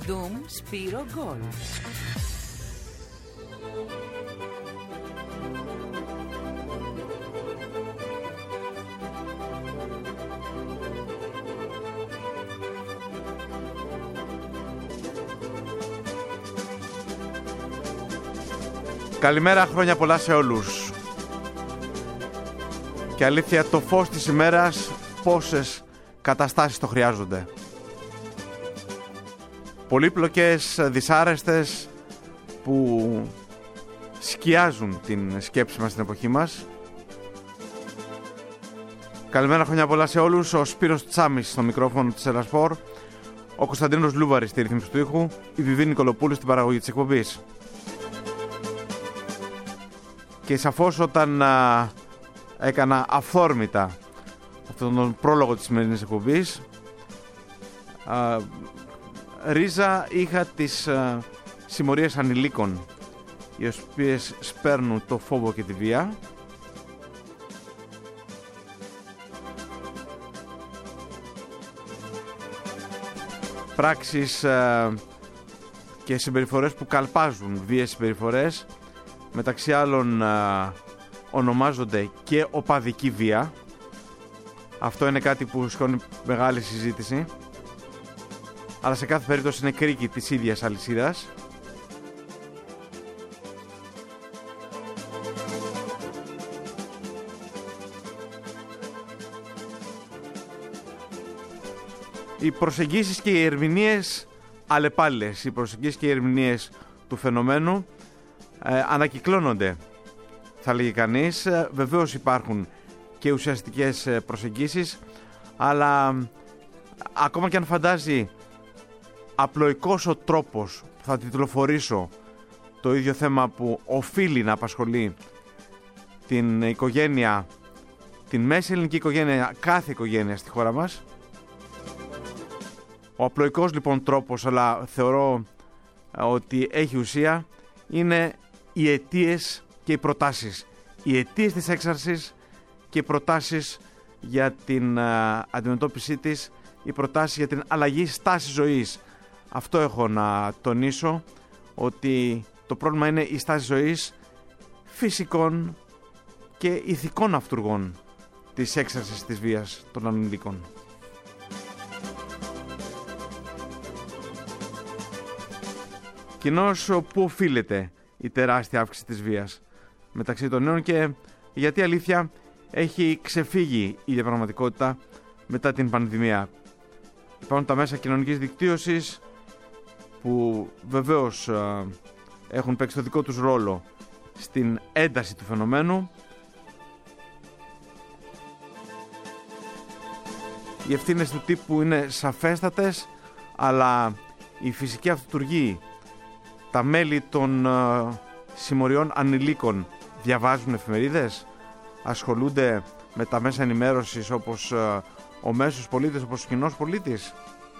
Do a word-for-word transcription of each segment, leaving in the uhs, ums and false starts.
Ντουμ Σπύρο Γκολ. Καλημέρα, χρόνια πολλά σε όλους. Και αλήθεια, το φως της ημέρας πόσες καταστάσεις το χρειάζονται. Πολύπλοκες, δυσάρεστες, που σκιάζουν την σκέψη μας στην εποχή μας. Καλημέρα, χρόνια πολλά σε όλους. Ο Σπύρος Τσάμις στο μικρόφωνο της Ελασπορ, ο Κωνσταντίνος Λούβαρης στη ρύθμιση του ήχου, η Βιβί Νικολοπούλου στην παραγωγή της εκπομπής. Και σαφώς όταν α, έκανα αυθόρμητα αυτόν τον πρόλογο της σημερινής εκπομπής, α, ρίζα είχα τις α, συμμορίες ανηλίκων, οι οποίες σπέρνουν το φόβο και τη βία. Πράξεις α, και συμπεριφορές που καλπάζουν βίες συμπεριφορές, μεταξύ άλλων α, ονομάζονται και οπαδική βία. Αυτό είναι κάτι που σηκώνει μεγάλη συζήτηση, αλλά σε κάθε περίπτωση είναι κρίκη της ίδιας αλυσίδας. Οι προσεγγίσεις και οι ερμηνείες αλλεπάλληλες, οι προσεγγίσεις και οι ερμηνείες του φαινομένου ε, ανακυκλώνονται, θα λέγει κανείς. Ε, βεβαίως υπάρχουν και ουσιαστικές προσεγγίσεις, αλλά ακόμα και αν φαντάζει απλοϊκός ο τρόπος που θα τιτλοφορήσω το ίδιο θέμα που οφείλει να απασχολεί την οικογένεια, την μέση ελληνική οικογένεια, κάθε οικογένεια στη χώρα μας. Ο απλοϊκός λοιπόν τρόπος, αλλά θεωρώ ότι έχει ουσία, είναι οι αιτίες και οι προτάσεις. Οι αιτίες της έξαρσης και οι προτάσεις για την α, αντιμετώπιση της, οι προτάσεις για την αλλαγή στάση ζωής. Αυτό έχω να τονίσω, ότι το πρόβλημα είναι η στάση ζωής φυσικών και ηθικών αυτούργων της έξαρσης της βίας των ανηλίκων. Κοινώς, πού οφείλεται η τεράστια αύξηση της βίας μεταξύ των νέων και γιατί αλήθεια έχει ξεφύγει η διαπραγματικότητα μετά την πανδημία. Υπάρχουν τα μέσα κοινωνικής δικτύωσης που βεβαίως α, έχουν παίξει το δικό τους ρόλο στην ένταση του φαινομένου. Οι ευθύνες του τύπου είναι σαφέστατες, αλλά η φυσική αυτοτουργή, τα μέλη των α, συμμοριών ανηλίκων διαβάζουν εφημερίδες, ασχολούνται με τα μέσα ενημέρωσης όπως α, ο μέσος πολίτης, όπως ο κοινός πολίτης.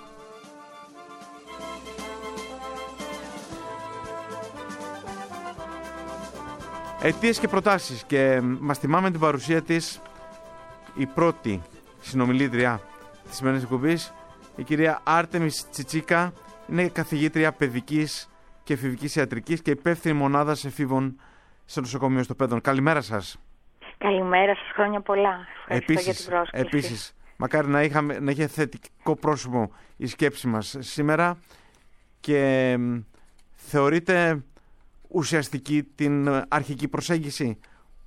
Αιτίες και προτάσεις, και μας τιμάμε την παρουσία της η πρώτη συνομιλήτρια της σημερινής εκπομπής, η κυρία Άρτεμις Τσιτσίκα. Είναι καθηγήτρια παιδικής και εφηβικής ιατρικής και υπεύθυνη μονάδας εφήβων στο νοσοκομείο στο Πέδον. Καλημέρα σας. Καλημέρα σας, χρόνια πολλά. Ευχαριστώ Επίσης, για την πρόσκληση. Επίσης, μακάρι να, είχαμε, να είχε θετικό πρόσωπο η σκέψη μας σήμερα, και θεωρείτε ουσιαστική την αρχική προσέγγιση?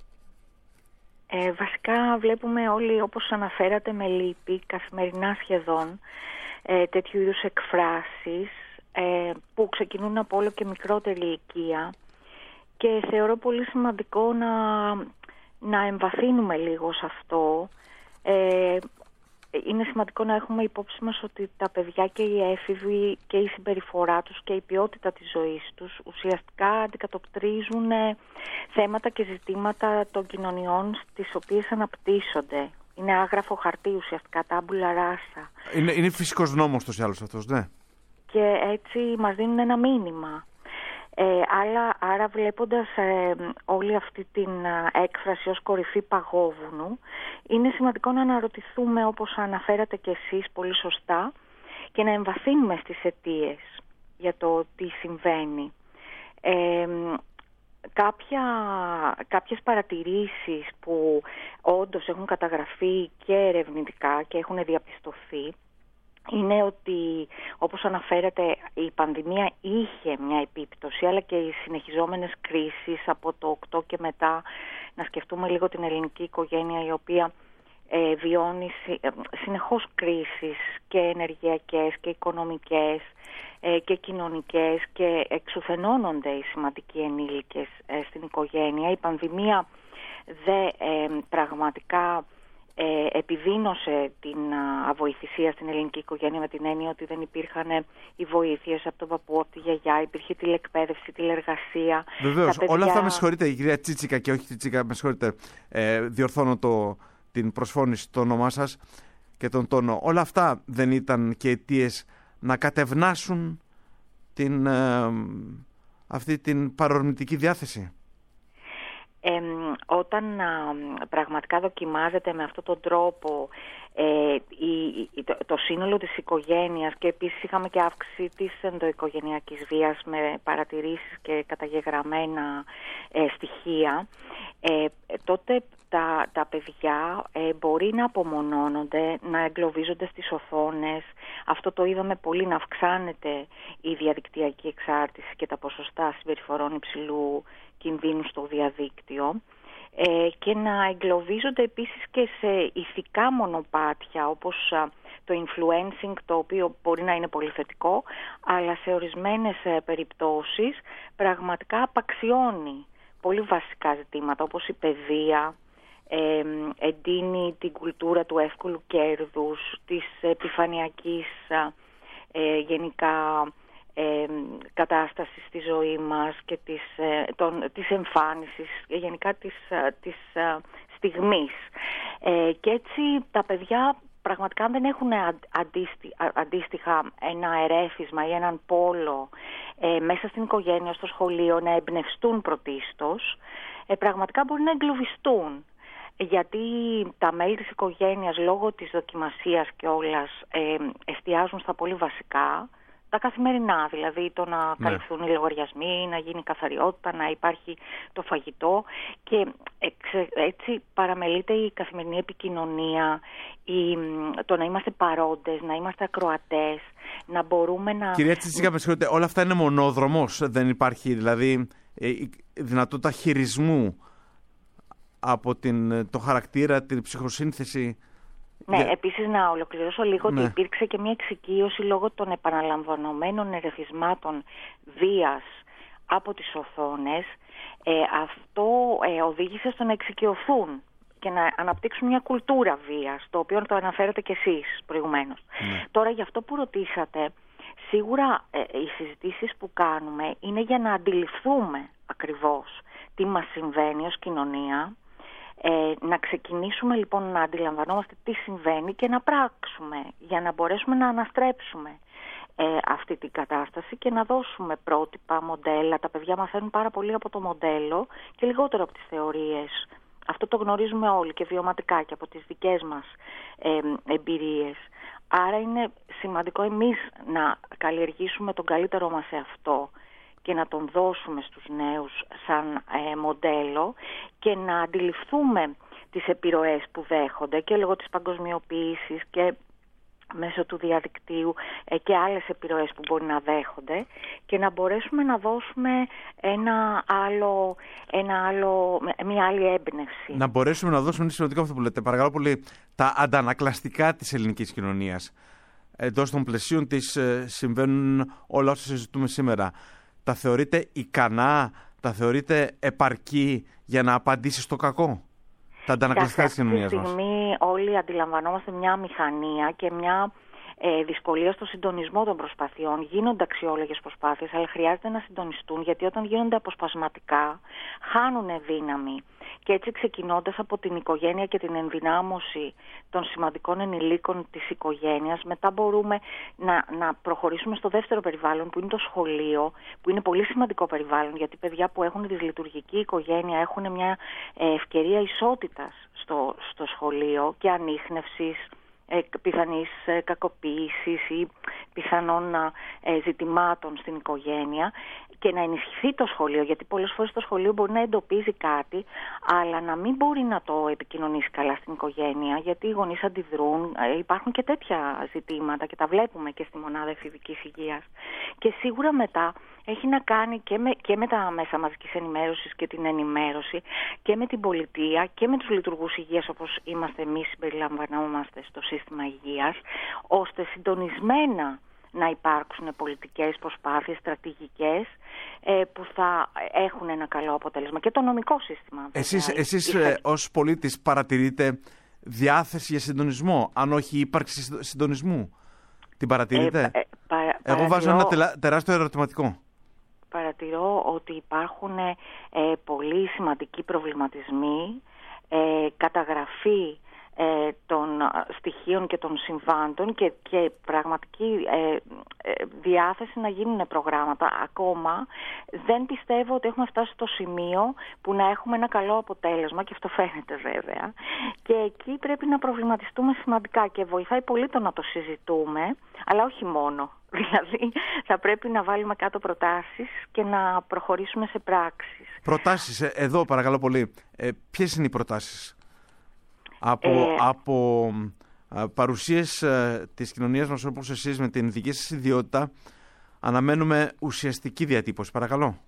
Ε, βασικά βλέπουμε όλοι, όπως αναφέρατε με λύπη, καθημερινά σχεδόν, ε, τέτοιου είδους εκφράσεις ε, που ξεκινούν από όλο και μικρότερη ηλικία, και θεωρώ πολύ σημαντικό να, να εμβαθύνουμε λίγο σε αυτό. Ε, είναι σημαντικό να έχουμε υπόψη μας ότι τα παιδιά και οι έφηβοι και η συμπεριφορά τους και η ποιότητα της ζωής τους ουσιαστικά αντικατοπτρίζουν θέματα και ζητήματα των κοινωνιών στις οποίες αναπτύσσονται. Είναι άγραφο χαρτί ουσιαστικά, τάμπουλα ράσα. Είναι, είναι φυσικός νόμος τους ή άλλους αυτός, ναι. Και έτσι μας δίνουν ένα μήνυμα. Ε, άρα, άρα βλέποντας ε, όλη αυτή την ε, έκφραση ως κορυφή παγόβουνου, είναι σημαντικό να αναρωτηθούμε, όπως αναφέρατε και εσείς πολύ σωστά, και να εμβαθύνουμε στις αιτίες. για το τι συμβαίνει. Ε, κάποια, κάποιες παρατηρήσεις που όντως έχουν καταγραφεί και ερευνητικά και έχουν διαπιστωθεί είναι ότι, όπως αναφέρεται, η πανδημία είχε μια επίπτωση, αλλά και οι συνεχιζόμενες κρίσεις από το οκτώ και μετά. Να σκεφτούμε λίγο την ελληνική οικογένεια, η οποία ε, βιώνει ε, συνεχώς κρίσεις και ενεργειακές και οικονομικές ε, και κοινωνικές, και εξουθενώνονται οι σημαντικοί ενήλικες ε, στην οικογένεια. Η πανδημία δε ε, πραγματικά Ε, επιδίνωσε την αβοηθησία στην ελληνική οικογένεια, με την έννοια ότι δεν υπήρχαν οι βοήθειες από τον παππού, από τη γιαγιά, υπήρχε τηλεκπαίδευση, τηλεργασία. Βεβαίως, παιδιά... όλα αυτά, με συγχωρείτε, η κυρία Τσίτσικα και όχι Τσίτσικα, με συγχωρείτε, ε, διορθώνω το, την προσφώνηση, το όνομά σας και τον τόνο. Όλα αυτά δεν ήταν και αιτίες να κατευνάσουν την, ε, αυτή την παρορμητική διάθεση? Ε, όταν α, πραγματικά δοκιμάζεται με αυτόν τον τρόπο ε, η, η, το, το σύνολο της οικογένειας, και επίσης είχαμε και αύξηση της ενδοοικογενειακής βίας με παρατηρήσεις και καταγεγραμμένα ε, στοιχεία, ε, τότε τα, τα παιδιά ε, μπορεί να απομονώνονται, να εγκλωβίζονται στις οθόνες. Αυτό το είδαμε πολύ να αυξάνεται η διαδικτυακή εξάρτηση και τα ποσοστά συμπεριφορών υψηλού κινδύνου στο διαδίκτυο, ε, και να εγκλωβίζονται επίσης και σε ηθικά μονοπάτια, όπως α, το influencing, το οποίο μπορεί να είναι πολύ θετικό, αλλά σε ορισμένες ε, περιπτώσεις πραγματικά απαξιώνει πολύ βασικά ζητήματα, όπως η παιδεία, ε, εντείνει την κουλτούρα του εύκολου κέρδους, της επιφανειακής ε, γενικά Ε, κατάσταση στη ζωή μας και της, ε, τον, της εμφάνισης και γενικά της, της ε, στιγμής. Ε, και έτσι τα παιδιά πραγματικά δεν έχουν αντίστη, αντίστοιχα ένα ερέφισμα ή έναν πόλο ε, μέσα στην οικογένεια, στο σχολείο, να εμπνευστούν πρωτίστως. Ε, πραγματικά μπορεί να εγκλωβιστούν, γιατί τα μέλη της οικογένειας, λόγω της δοκιμασίας και όλας, ε, εστιάζουν στα πολύ βασικά, τα καθημερινά, δηλαδή το να ναι. καλυφθούν οι λογαριασμοί, να γίνει καθαριότητα, να υπάρχει το φαγητό, και έτσι παραμελείται η καθημερινή επικοινωνία, η, το να είμαστε παρόντες, να είμαστε ακροατές, να μπορούμε να... Κυρία Τσίτσικα, με συγχωρείτε, όλα αυτά είναι μονόδρομος, δεν υπάρχει δηλαδή η δυνατότητα χειρισμού από την, το χαρακτήρα, την ψυχοσύνθεση? Ναι, yeah. επίσης να ολοκληρώσω λίγο ναι. ότι υπήρξε και μια εξοικείωση λόγω των επαναλαμβανωμένων ερεθισμάτων βίας από τις οθόνες. Ε, αυτό ε, οδήγησε στο να εξοικειωθούν και να αναπτύξουν μια κουλτούρα βίας, το οποίο το αναφέρατε κι εσείς προηγουμένως. Ναι. Τώρα, για αυτό που ρωτήσατε, σίγουρα ε, οι συζητήσεις που κάνουμε είναι για να αντιληφθούμε ακριβώς τι μας συμβαίνει ως κοινωνία. Ε, να ξεκινήσουμε λοιπόν να αντιλαμβανόμαστε τι συμβαίνει και να πράξουμε για να μπορέσουμε να αναστρέψουμε ε, αυτή την κατάσταση και να δώσουμε πρότυπα, μοντέλα. Τα παιδιά μαθαίνουν πάρα πολύ από το μοντέλο και λιγότερο από τις θεωρίες. Αυτό το γνωρίζουμε όλοι και βιωματικά και από τις δικές μας ε, εμπειρίες. Άρα είναι σημαντικό εμείς να καλλιεργήσουμε τον καλύτερό μας εαυτό και να τον δώσουμε στους νέους σαν ε, μοντέλο, και να αντιληφθούμε τις επιρροές που δέχονται και λόγω της παγκοσμιοποίησης και μέσω του διαδικτύου ε, και άλλες επιρροές που μπορεί να δέχονται, και να μπορέσουμε να δώσουμε ένα άλλο, ένα άλλο, μια άλλη έμπνευση. Να μπορέσουμε να δώσουμε, είναι σημαντικό αυτό που λέτε, παρακαλώ πολύ, τα αντανακλαστικά της ελληνικής κοινωνίας. Εντός των πλαισίων της ε, συμβαίνουν όλα όσα συζητούμε σήμερα. Τα θεωρείτε ικανά, τα θεωρείτε επαρκή για να απαντήσει στο κακό, τα αντανακλαστικά της κοινωνίας μας? Αυτή τη στιγμή όλοι αντιλαμβανόμαστε μια μηχανία και μια ε, δυσκολία στο συντονισμό των προσπαθειών. Γίνονται αξιόλογες προσπάθειες, αλλά χρειάζεται να συντονιστούν, γιατί όταν γίνονται αποσπασματικά χάνουν δύναμη. Και έτσι, ξεκινώντας από την οικογένεια και την ενδυνάμωση των σημαντικών ενηλίκων της οικογένειας, μετά μπορούμε να, να προχωρήσουμε στο δεύτερο περιβάλλον, που είναι το σχολείο, που είναι πολύ σημαντικό περιβάλλον, γιατί παιδιά που έχουν δυσλειτουργική οικογένεια έχουν μια ευκαιρία ισότητας στο, στο σχολείο και ανίχνευσης ε, πιθανής ε, κακοποίησης ή πιθανών ε, ζητημάτων στην οικογένεια, και να ενισχυθεί το σχολείο, γιατί πολλές φορές το σχολείο μπορεί να εντοπίζει κάτι, αλλά να μην μπορεί να το επικοινωνήσει καλά στην οικογένεια, γιατί οι γονείς αντιδρούν. Υπάρχουν και τέτοια ζητήματα και τα βλέπουμε και στη μονάδα εφηβικής υγείας. Και σίγουρα μετά έχει να κάνει και με, και με τα μέσα μαζικής ενημέρωσης και την ενημέρωση και με την πολιτεία και με τους λειτουργούς υγείας, όπως είμαστε εμείς, συμπεριλαμβανόμαστε στο σύστημα υγείας, ώστε συντονισμένα να υπάρξουν πολιτικές προσπάθειες, στρατηγικές ε, που θα έχουν ένα καλό αποτέλεσμα. Και το νομικό σύστημα. Εσείς, εσείς ε, ως πολίτης παρατηρείτε διάθεση για συντονισμό, αν όχι ύπαρξη συντονισμού? Την παρατηρείτε? Ε, ε, παρα, Εγώ βάζω ένα τελα, τεράστιο ερωτηματικό. Παρατηρώ ότι υπάρχουν ε, πολύ σημαντικοί προβληματισμοί, ε, καταγραφή Ε, των στοιχείων και των συμβάντων και, και πραγματική ε, ε, διάθεση να γίνουν προγράμματα. Ακόμα δεν πιστεύω ότι έχουμε φτάσει στο σημείο που να έχουμε ένα καλό αποτέλεσμα, και αυτό φαίνεται βέβαια, και εκεί πρέπει να προβληματιστούμε σημαντικά και βοηθάει πολύ το να το συζητούμε, αλλά όχι μόνο. Δηλαδή θα πρέπει να βάλουμε κάτω προτάσεις και να προχωρήσουμε σε πράξεις. Προτάσεις, ε, εδώ παρακαλώ πολύ, ε, ποιες είναι οι προτάσεις? Από, ε, από α, παρουσίες α, της κοινωνίας μας, όπως εσείς με την δική σας ιδιότητα, αναμένουμε ουσιαστική διατύπωση. Παρακαλώ.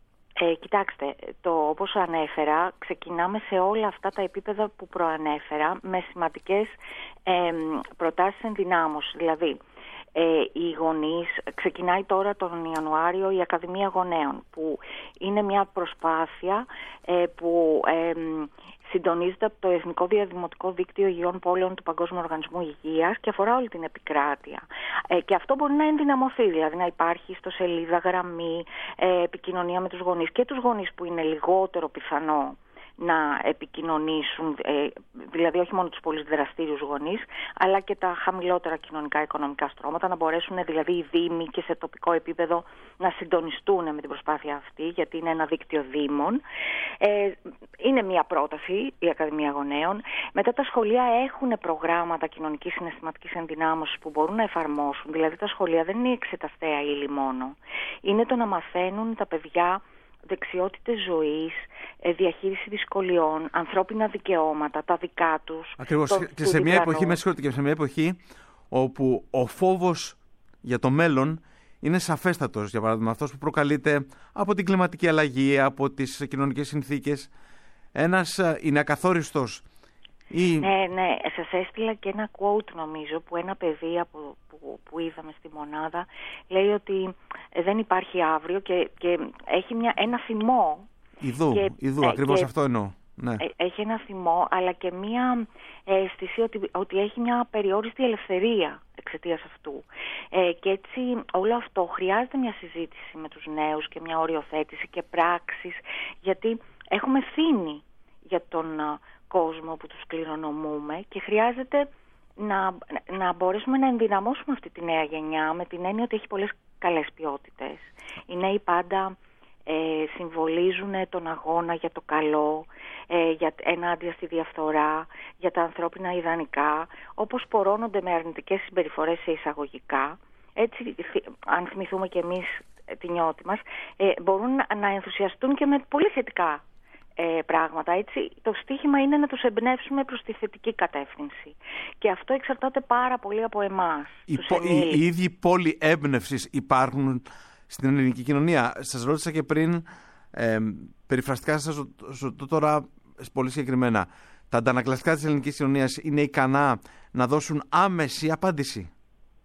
Ε, κοιτάξτε, το, όπως ανέφερα, ξεκινάμε σε όλα αυτά τα επίπεδα που προανέφερα με σημαντικές ε, προτάσεις ενδυνάμωσης. Δηλαδή, ε, οι γονείς, ξεκινάει τώρα τον Ιανουάριο η Ακαδημία Γονέων, που είναι μια προσπάθεια ε, που ε, συντονίζεται από το Εθνικό Διαδημοτικό Δίκτυο Υγιών Πόλεων του Παγκόσμιου Οργανισμού Υγείας και αφορά όλη την επικράτεια. Ε, και αυτό μπορεί να ενδυναμωθεί, δηλαδή να υπάρχει ιστοσελίδα, γραμμή, ε, επικοινωνία με τους γονείς, και τους γονείς που είναι λιγότερο πιθανό να επικοινωνήσουν, ε, δηλαδή όχι μόνο τους πολύ δραστήριους γονείς, αλλά και τα χαμηλότερα κοινωνικά οικονομικά στρώματα, να μπορέσουν δηλαδή οι δήμοι και σε τοπικό επίπεδο να συντονιστούν με την προσπάθεια αυτή, γιατί είναι ένα δίκτυο δήμων. Ε, είναι μια πρόταση η Ακαδημία Γονέων. Μετά τα σχολεία έχουν προγράμματα κοινωνικής συναισθηματικής ενδυνάμωσης που μπορούν να εφαρμόσουν, δηλαδή τα σχολεία δεν είναι εξεταστέα ύλη μόνο. Είναι το να μαθαίνουν τα παιδιά δεξιότητες ζωής, διαχείριση δυσκολιών, ανθρώπινα δικαιώματα, τα δικά τους. Ακριβώς. Το, και σε μια εποχή, με συγχωρείτε, και σε μια εποχή όπου ο φόβος για το μέλλον είναι σαφέστατος, για παράδειγμα αυτός που προκαλείται από την κλιματική αλλαγή, από τις κοινωνικές συνθήκες. Ένας είναι ακαθόριστος. Ή... Ναι, ναι, σας έστειλα και ένα quote νομίζω που ένα παιδί από, που, που είδαμε στη μονάδα λέει ότι δεν υπάρχει αύριο και, και έχει μια, ένα θυμό. Ιδού, και, ιδού, ακριβώς και, αυτό εννοώ. Ναι. Έχει ένα θυμό, αλλά και μια αίσθηση ότι, ότι έχει μια περιόριστη ελευθερία εξαιτίας αυτού. Ε, και έτσι όλο αυτό χρειάζεται μια συζήτηση με τους νέους και μια οριοθέτηση και πράξεις, γιατί έχουμε ευθύνη για τον κόσμο που τους κληρονομούμε και χρειάζεται να, να μπορέσουμε να ενδυναμώσουμε αυτή τη νέα γενιά με την έννοια ότι έχει πολλές καλές ποιότητες. Οι νέοι πάντα ε, συμβολίζουν τον αγώνα για το καλό, ε, για ενάντια στη διαφθορά, για τα ανθρώπινα ιδανικά, όπως πορώνονται με αρνητικές συμπεριφορές σε εισαγωγικά. Έτσι, αν θυμηθούμε και εμείς τη νιώτη μας, ε, μπορούν να ενθουσιαστούν και με πολύ θετικά Ε, πράγματα. Έτσι, το στίχημα είναι να τους εμπνεύσουμε προς τη θετική κατεύθυνση. Και αυτό εξαρτάται πάρα πολύ από εμάς. Οι, πο, οι, οι ίδιοι πόλοι έμπνευσης υπάρχουν στην ελληνική κοινωνία. Σας ρώτησα και πριν, ε, περιφραστικά σας ρωτώ τώρα πολύ συγκεκριμένα. Τα αντανακλαστικά της ελληνικής κοινωνίας είναι ικανά να δώσουν άμεση απάντηση?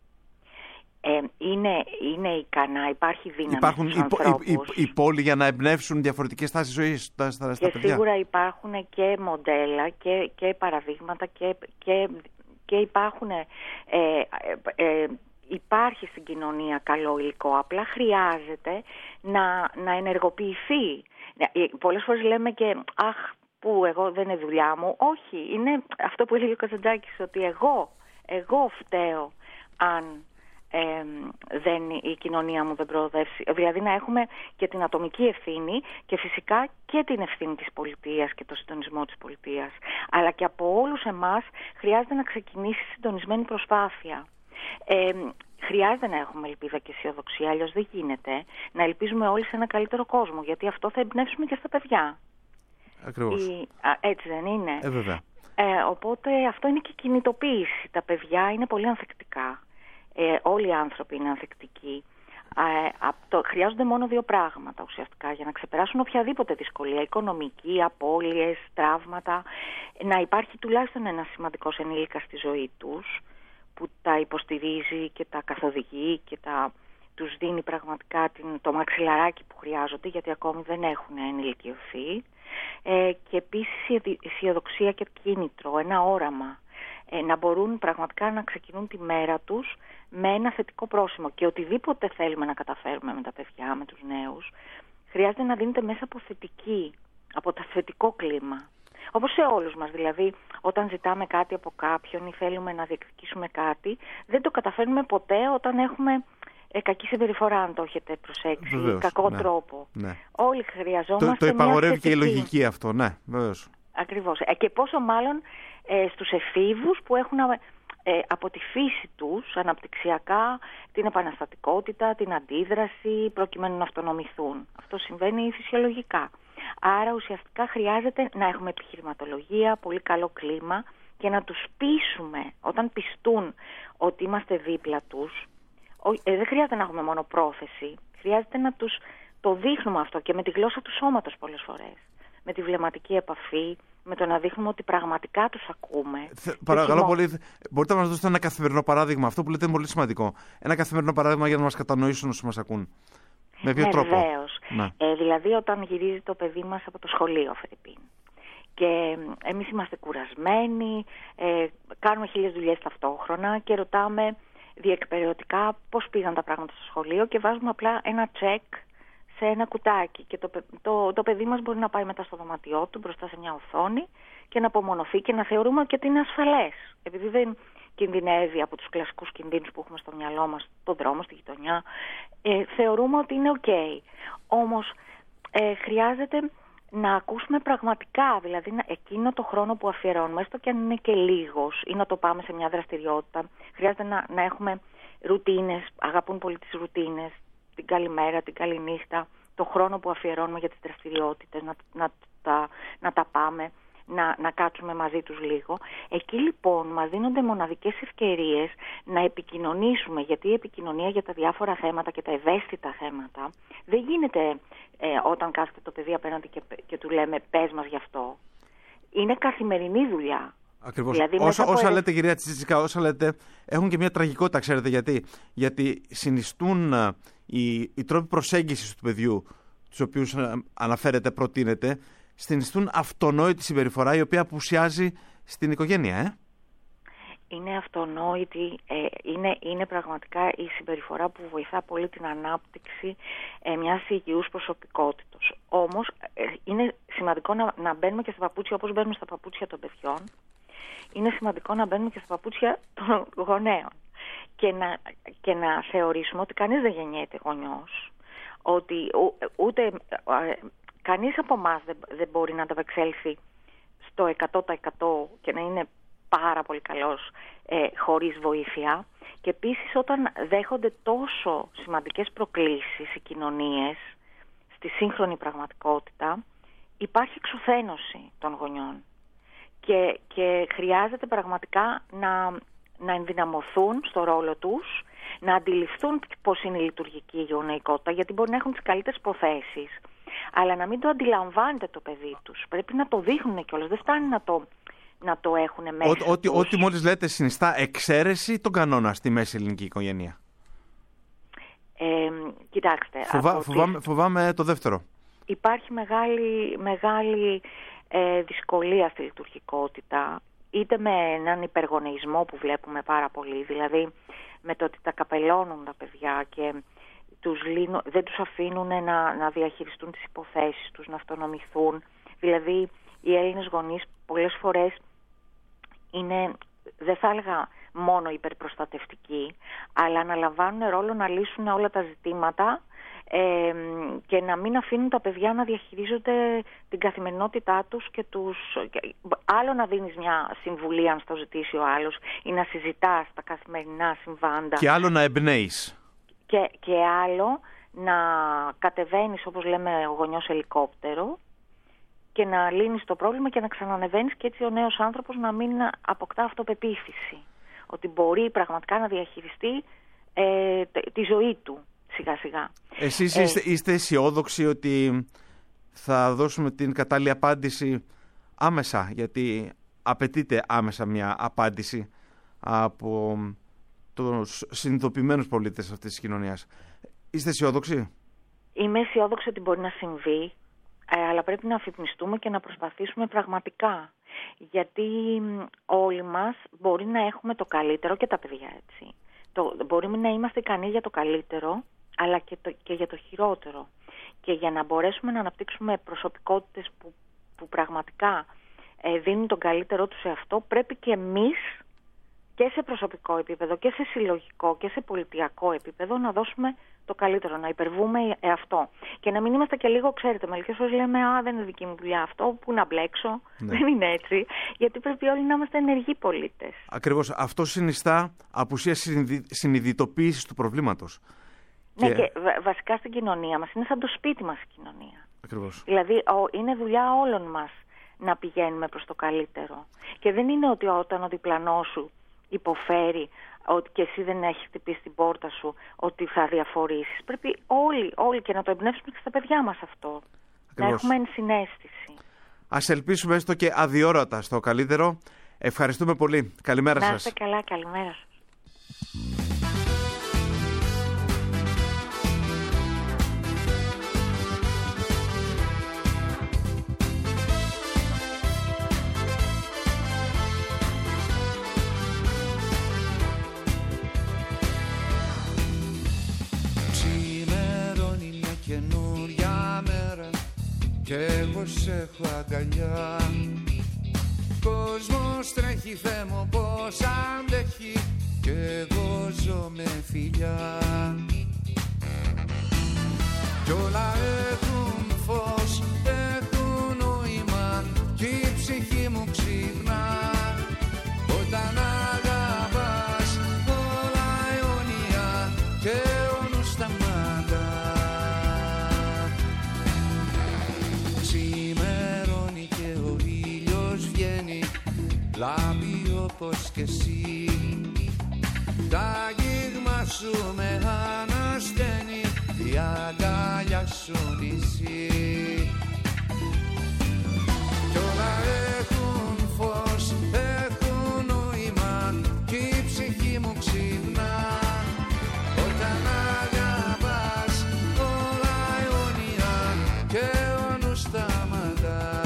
Ε, είναι, είναι ικανά, υπάρχει δύναμη υπάρχουν στους ανθρώπους. Οι, οι, οι πόλοι για να εμπνεύσουν διαφορετικές τάσεις ζωής στα, στα, στα και παιδιά. Σίγουρα υπάρχουν και μοντέλα και, και παραδείγματα και, και, και υπάρχουν, ε, ε, ε, υπάρχει στην κοινωνία καλό υλικό, απλά χρειάζεται να, να ενεργοποιηθεί. Πολλές φορές λέμε και αχ, που εγώ δεν είναι δουλειά μου. Όχι, είναι αυτό που έλεγε ο Καζαντζάκης, ότι εγώ, εγώ φταίω αν ε, δεν, η κοινωνία μου δεν προοδεύσει. Δηλαδή να έχουμε και την ατομική ευθύνη και φυσικά και την ευθύνη της πολιτείας και το συντονισμό της πολιτείας. Αλλά και από όλους εμάς χρειάζεται να ξεκινήσει συντονισμένη προσπάθεια. Ε, χρειάζεται να έχουμε ελπίδα και αισιοδοξία, αλλιώς δεν γίνεται. Να ελπίζουμε όλοι σε ένα καλύτερο κόσμο, γιατί αυτό θα εμπνεύσουμε και στα παιδιά. Ακριβώς. Η, α, έτσι δεν είναι. Ε, βέβαια. Ε, οπότε αυτό είναι και κινητοποίηση. Τα παιδιά είναι πολύ ανθεκτικά. Ε, όλοι οι άνθρωποι είναι ανθεκτικοί. Ε, το, χρειάζονται μόνο δύο πράγματα ουσιαστικά για να ξεπεράσουν οποιαδήποτε δυσκολία, οικονομική, απώλειες, τραύματα. Να υπάρχει τουλάχιστον ένα σημαντικός ενήλικας στη ζωή τους που τα υποστηρίζει και τα καθοδηγεί και τα, τους δίνει πραγματικά την, το μαξιλαράκι που χρειάζονται, γιατί ακόμη δεν έχουν ενηλικιωθεί. Ε, και επίσης η αισιοδοξία και κίνητρο, ένα όραμα, ε, να μπορούν πραγματικά να ξεκινούν τη μέρα τους με ένα θετικό πρόσημο, και οτιδήποτε θέλουμε να καταφέρουμε με τα παιδιά, με τους νέους, χρειάζεται να δίνεται μέσα από θετική, από το θετικό κλίμα. Όπως σε όλους μας, δηλαδή όταν ζητάμε κάτι από κάποιον ή θέλουμε να διεκδικήσουμε κάτι, δεν το καταφέρνουμε ποτέ όταν έχουμε ε, κακή συμπεριφορά, αν το έχετε προσέξει, βεβαίως, κακό ναι, τρόπο. Ναι. Όλοι χρειαζόμαστε. Το, το υπαγορεύει μια και η λογική αυτό, ναι, βεβαίως. Ακριβώς. Ε, και πόσο μάλλον ε, στους εφήβους που έχουν ε, από τη φύση τους αναπτυξιακά την επαναστατικότητα, την αντίδραση, προκειμένου να αυτονομηθούν. Αυτό συμβαίνει φυσιολογικά. Άρα ουσιαστικά χρειάζεται να έχουμε επιχειρηματολογία, πολύ καλό κλίμα και να τους πείσουμε όταν πιστούν ότι είμαστε δίπλα τους. Ε, δεν χρειάζεται να έχουμε μόνο πρόθεση, χρειάζεται να τους το δείχνουμε αυτό και με τη γλώσσα του σώματος πολλές φορές. Με τη βλεμματική επαφή, με το να δείχνουμε ότι πραγματικά τους ακούμε. Θε, παρακαλώ πολύ, μπορείτε να μας δώσετε ένα καθημερινό παράδειγμα? Αυτό που λέτε είναι πολύ σημαντικό. Ένα καθημερινό παράδειγμα για να μας κατανοήσουν όσοι μας ακούν. Με ποιο ναι, τρόπο? Βεβαίως. Ναι. Ε, δηλαδή όταν γυρίζει το παιδί μας από το σχολείο, Φερρυπίν, και εμείς είμαστε κουρασμένοι, ε, κάνουμε χίλιες δουλειές ταυτόχρονα και ρωτάμε διεκπεραιωτικά πώς πήγαν τα πράγματα στο σχολείο και βάζουμε απλά ένα τσεκ σε ένα κουτάκι και το, το, το παιδί μας μπορεί να πάει μετά στο δωμάτιό του μπροστά σε μια οθόνη και να απομονωθεί και να θεωρούμε ότι είναι ασφαλές, επειδή δεν κινδυνεύει από τους κλασικούς κινδύνους που έχουμε στο μυαλό μας, στον δρόμο, στη γειτονιά. Ε, θεωρούμε ότι είναι ok. Όμως ε, χρειάζεται να ακούσουμε πραγματικά, δηλαδή να, εκείνο το χρόνο που αφιερώνουμε, έστω και αν είναι και λίγος, ή να το πάμε σε μια δραστηριότητα. Χρειάζεται να, να έχουμε ρουτίνες, αγαπούν πολύ τις ρουτίνες, την καλημέρα, την καληνύχτα, το χρόνο που αφιερώνουμε για τις δραστηριότητες, να, να, τα, να τα πάμε, να, να κάτσουμε μαζί τους λίγο. Εκεί λοιπόν μας δίνονται μοναδικές ευκαιρίες να επικοινωνήσουμε, γιατί η επικοινωνία για τα διάφορα θέματα και τα ευαίσθητα θέματα δεν γίνεται ε, όταν κάθεται το παιδί απέναντι και, και του λέμε πες μας γι' αυτό. Είναι καθημερινή δουλειά. Ακριβώς. Δηλαδή, όσα από... όσα λέτε, κυρία Τσίτσικα, όσα λέτε έχουν και μια τραγικότητα, ξέρετε γιατί. Γιατί συνιστούν uh, οι, οι τρόποι προσέγγισης του παιδιού, τους οποίους uh, αναφέρετε, προτείνετε, συνιστούν αυτονόητη συμπεριφορά η οποία απουσιάζει στην οικογένεια, ε? Είναι αυτονόητη, ε, είναι, είναι πραγματικά η συμπεριφορά που βοηθά πολύ την ανάπτυξη ε, μιας υγιούς προσωπικότητας. Όμως ε, είναι σημαντικό να, να μπαίνουμε και στα παπούτσια όπως μπαίνουμε στα παπούτσια των παιδιών. Είναι σημαντικό να μπαίνουμε και στα παπούτσια των γονέων και να, και να θεωρήσουμε ότι κανείς δεν γεννιέται γονιός, ότι ού, ούτε ε, κανείς από εμάς δεν, δεν μπορεί να ανταπεξέλθει στο εκατό τοις εκατό και να είναι πάρα πολύ καλός ε, χωρίς βοήθεια. Και επίσης όταν δέχονται τόσο σημαντικές προκλήσεις οι κοινωνίες στη σύγχρονη πραγματικότητα, υπάρχει εξουθένωση των γονιών και, και χρειάζεται πραγματικά να, να ενδυναμωθούν στο ρόλο τους, να αντιληφθούν πώς είναι η λειτουργική γονεϊκότητα, γιατί μπορεί να έχουν τις καλύτερες προθέσεις, αλλά να μην το αντιλαμβάνεται το παιδί τους. Πρέπει να το δείχνουν κιόλας, δεν φτάνει να το... να το έχουν μέσα. Ό,τι, ό,τι μόλις λέτε συνιστά εξαίρεση τον κανόνα στη μέση ελληνική οικογένεια. Ε, κοιτάξτε. Φοβά, από φοβάμαι, τις... φοβάμαι το δεύτερο. Υπάρχει μεγάλη, μεγάλη ε, δυσκολία στη λειτουργικότητα, είτε με έναν υπεργονεϊσμό που βλέπουμε πάρα πολύ, δηλαδή με το ότι τα καπελώνουν τα παιδιά και τους λύνουν, δεν τους αφήνουν να, να διαχειριστούν τις υποθέσεις τους, να αυτονομηθούν. Δηλαδή οι Έλληνες γονείς πολλές φορές είναι, δεν θα έλεγα μόνο υπερπροστατευτικοί, αλλά αναλαμβάνουν ρόλο να λύσουν όλα τα ζητήματα ε, και να μην αφήνουν τα παιδιά να διαχειρίζονται την καθημερινότητά τους και τους... Άλλο να δίνεις μια συμβουλή αν στο ζητήσει ο άλλος ή να συζητάς τα καθημερινά συμβάντα. Και άλλο να εμπνέεις. Και, και άλλο να κατεβαίνεις, όπως λέμε, ο γονιός ελικόπτερο και να λύνεις το πρόβλημα και να ξανανεβαίνεις, και έτσι ο νέος άνθρωπος να μην αποκτά αυτοπεποίθηση. Ότι μπορεί πραγματικά να διαχειριστεί ε, τη ζωή του σιγά σιγά. Εσείς ε, είστε, είστε αισιόδοξοι ότι θα δώσουμε την κατάλληλη απάντηση άμεσα, γιατί απαιτείται άμεσα μια απάντηση από τους συνειδητοποιημένους πολίτες αυτής της κοινωνίας. Είστε αισιόδοξοι? Είμαι αισιόδοξη ότι μπορεί να συμβεί, ε, αλλά πρέπει να αφυπνιστούμε και να προσπαθήσουμε πραγματικά. Γιατί όλοι μας μπορεί να έχουμε το καλύτερο, και τα παιδιά έτσι. Το, μπορεί να είμαστε ικανοί για το καλύτερο, αλλά και, το, και για το χειρότερο. Και για να μπορέσουμε να αναπτύξουμε προσωπικότητες που, που πραγματικά ε, δίνουν τον καλύτερό τους σε αυτό, πρέπει και εμείς και σε προσωπικό επίπεδο και σε συλλογικό και σε πολιτιακό επίπεδο να δώσουμε το καλύτερο, να υπερβούμε αυτό. Και να μην είμαστε και λίγο, ξέρετε, μερικές φορές λέμε «Α, δεν είναι δική μου δουλειά αυτό, πού να μπλέξω». Ναι. Δεν είναι έτσι, γιατί πρέπει όλοι να είμαστε ενεργοί πολίτες. Ακριβώς. Αυτό συνιστά απουσία συνειδητοποίησης του προβλήματος. Ναι, και, και βασικά στην κοινωνία μας είναι σαν το σπίτι μας η κοινωνία. Ακριβώς. Δηλαδή είναι δουλειά όλων μας να πηγαίνουμε προς το καλύτερο. Και δεν είναι ότι όταν ο διπλανός σου υποφέρει ότι και εσύ δεν έχεις χτυπήσει την πόρτα σου, ότι θα διαφορήσεις. Πρέπει όλοι, όλοι και να το εμπνεύσουμε και στα παιδιά μας αυτό. Ακριβώς. Να έχουμε ενσυναίσθηση. Ας ελπίσουμε έστω και αδιόρατα στο καλύτερο. Ευχαριστούμε πολύ. Καλημέρα σας. Να είστε καλά. Καλημέρα σας. Κι εγώ σ' έχω αγκαλιά. Κόσμος τρέχει, Θεέ μου, πώς αντέχει, κι εγώ ζω με φιλιά. Κι όλα έχουν φως, έχουν νόημα, κι η ψυχή μου ξυπνά. Όταν αγαπάς όλα αιώνια και ο νους σταματά. Ξημερώνει και ο ήλιος βγαίνει, λάμπει όπως κι εσύ. Τα αγγίγμα σου με ανασταίνει, η αγκαλιά σου νησί. Κι όλα έχουν φως, έχουν νόημα, κι η ψυχή μου ξυπνά. Όταν αγαπάς όλα αιώνια και ο νους σταματά.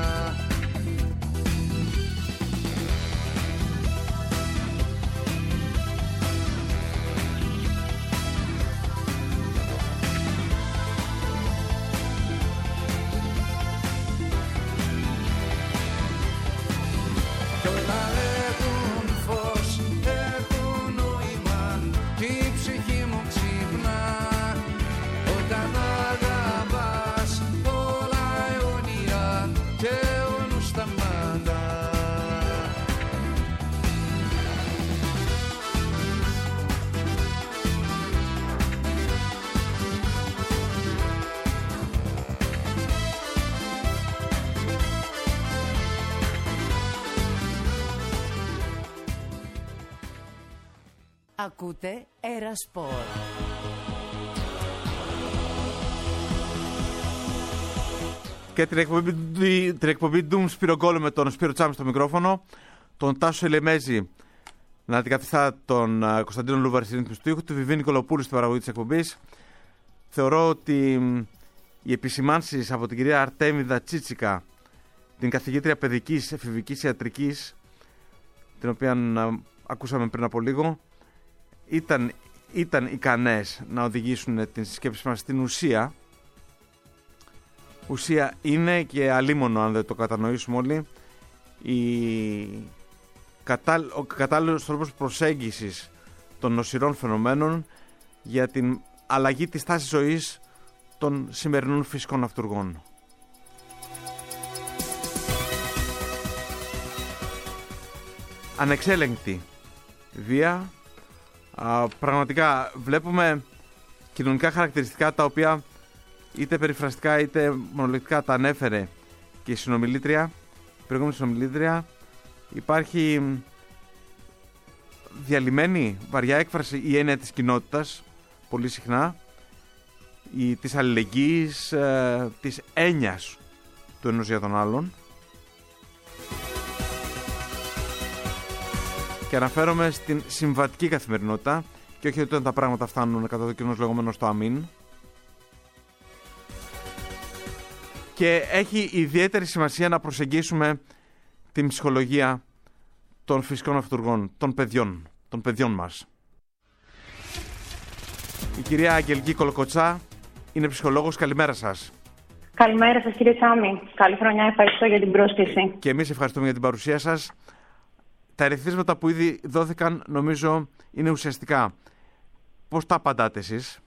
Ακούτε Ερασπορ. Και την εκπομπή, την εκπομπή του Σπυρογκόλου με τον Σπύρο Τσάμι στο μικρόφωνο, τον Τάσο Ελεμέζη να αντικαθιστά τον Κωνσταντίνο Λούβαρη στη ρύθμιση του ήχου, του Βιβί Νικολοπούλου στην παραγωγή της εκπομπής. Θεωρώ ότι οι επισημάνσεις από την κυρία Αρτέμιδα Τσίτσικα, την καθηγήτρια παιδικής εφηβικής ιατρικής, την οποία ακούσαμε πριν από λίγο, ήταν, ήταν ικανές να οδηγήσουν την σκέψη μας στην ουσία. Ουσία είναι, και αλίμονο αν δεν το κατανοήσουμε όλοι, η ο κατάλληλος τρόπος προσέγγισης των νοσηρών φαινομένων για την αλλαγή της τάσης ζωής των σημερινών φυσικών αυτουργών. Ανεξέλεγκτη βία. Α, πραγματικά βλέπουμε κοινωνικά χαρακτηριστικά τα οποία είτε περιφραστικά είτε μονολεκτικά τα ανέφερε και η συνομιλήτρια, η προηγούμενη συνομιλήτρια. Υπάρχει διαλυμένη βαριά έκφραση η έννοια της κοινότητας πολύ συχνά, η, της αλληλεγγύης, ε, της έννοιας του ενός για τον άλλον. Και αναφέρομαι στην συμβατική καθημερινότητα και όχι όταν τα πράγματα φτάνουν κατά το κοινός λεγόμενο στο αμήν. Και έχει ιδιαίτερη σημασία να προσεγγίσουμε την ψυχολογία των φυσικών αυτουργών, των παιδιών, των παιδιών μας. Η κυρία Αγγελική Κολοκοτσά είναι ψυχολόγος. Καλημέρα σας. Καλημέρα σας κύριε Τσάμι. Καλή χρονιά, ευχαριστώ για την πρόσκληση. Και εμείς ευχαριστούμε για την παρουσία σας. Τα ερεθίσματα που ήδη δόθηκαν νομίζω είναι ουσιαστικά. Πώς τα απαντάτε εσείς?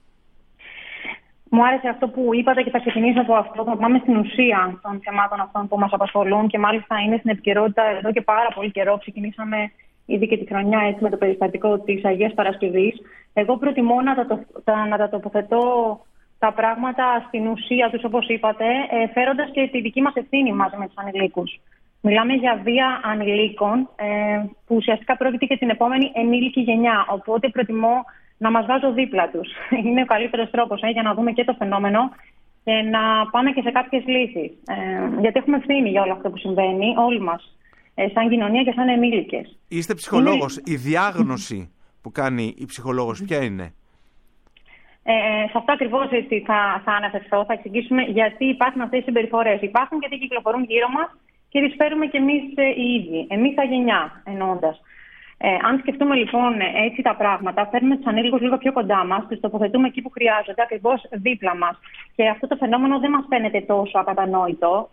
Μου άρεσε αυτό που είπατε και θα ξεκινήσω από αυτό. Θα πάμε στην ουσία των θεμάτων αυτών που μας απασχολούν και μάλιστα είναι στην επικαιρότητα εδώ και πάρα πολύ καιρό. Ξεκινήσαμε ήδη και τη χρονιά έτσι με το περιστατικό της Αγίας Παρασκευής. Εγώ προτιμώ να τα, το, τα, να τα τοποθετώ τα πράγματα στην ουσία τους, όπως είπατε, ε, φέροντας και τη δική μας ευθύνη μαζί με τους ανηλίκους. Μιλάμε για βία ανηλίκων, ε, που ουσιαστικά πρόκειται και την επόμενη ενήλικη γενιά. Οπότε προτιμώ να μας βάζω δίπλα τους. Είναι ο καλύτερος τρόπος ε, για να δούμε και το φαινόμενο και να πάμε και σε κάποιες λύσεις. Ε, γιατί έχουμε ευθύνη για όλο αυτό που συμβαίνει, όλοι μας, ε, σαν κοινωνία και σαν ενήλικες. Είστε ψυχολόγος. Είναι... Η διάγνωση που κάνει η ψυχολόγος ποια είναι? Ε, σε αυτό ακριβώς έτσι θα, θα αναφερθώ, θα εξηγήσουμε γιατί υπάρχουν αυτές οι συμπεριφορές. Υπάρχουν γιατί κυκλοφορούν γύρω μας και τις φέρουμε κι εμείς ε, οι ίδιοι, εμείς τα γενιά εννοώντας. Ε, αν σκεφτούμε λοιπόν έτσι τα πράγματα, φέρνουμε τους ανήλικους λίγο πιο κοντά μας, τους τοποθετούμε εκεί που χρειάζονται, ακριβώς δίπλα μας. Και αυτό το φαινόμενο δεν μας φαίνεται τόσο ακατανόητο.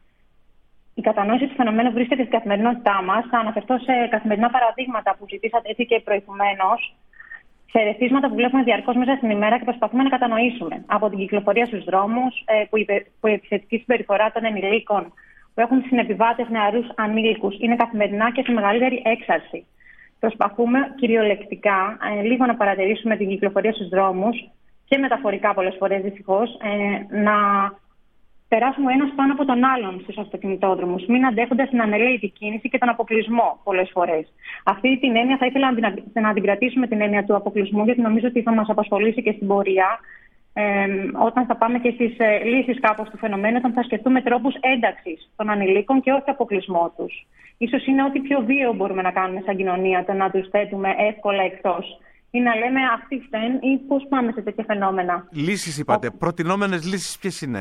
Η κατανόηση του φαινομένου βρίσκεται στην καθημερινότητά μας. Θα αναφερθώ σε καθημερινά παραδείγματα που ζητήσατε έτσι και προηγουμένως, σε ερεθίσματα που βλέπουμε διαρκώς μέσα στην ημέρα και προσπαθούμε να κατανοήσουμε. Από την κυκλοφορία στους δρόμους, ε, που, η, που η επιθετική συμπεριφορά των ενηλίκων που έχουν συνεπιβάτες νεαρούς ανήλικους είναι καθημερινά και σε μεγαλύτερη έξαρση. Προσπαθούμε κυριολεκτικά ε, λίγο να παρατηρήσουμε την κυκλοφορία στους δρόμους και μεταφορικά πολλές φορές δυστυχώς, ε, να περάσουμε ένας πάνω από τον άλλον στους αυτοκινητόδρομους, μην αντέχοντας την ανελαίητη κίνηση και τον αποκλεισμό πολλές φορές. Αυτή την έννοια θα ήθελα να την, να την κρατήσουμε, την έννοια του αποκλεισμού, γιατί νομίζω ότι θα μας απασχολήσει και στην πορεία. Ε, όταν θα πάμε και στις ε, λύσεις κάπως του φαινομένου, όταν θα σκεφτούμε τρόπους ένταξης των ανηλίκων και όχι αποκλεισμό τους. Ίσως είναι ό,τι πιο βίαιο μπορούμε να κάνουμε σαν κοινωνία, το να τους θέτουμε εύκολα εκτός. Ή να λέμε αυτοί φταίνουν ή πώς πάμε σε τέτοια φαινόμενα. Λύσεις είπατε. Ο... Προτινόμενες λύσεις ποιες είναι?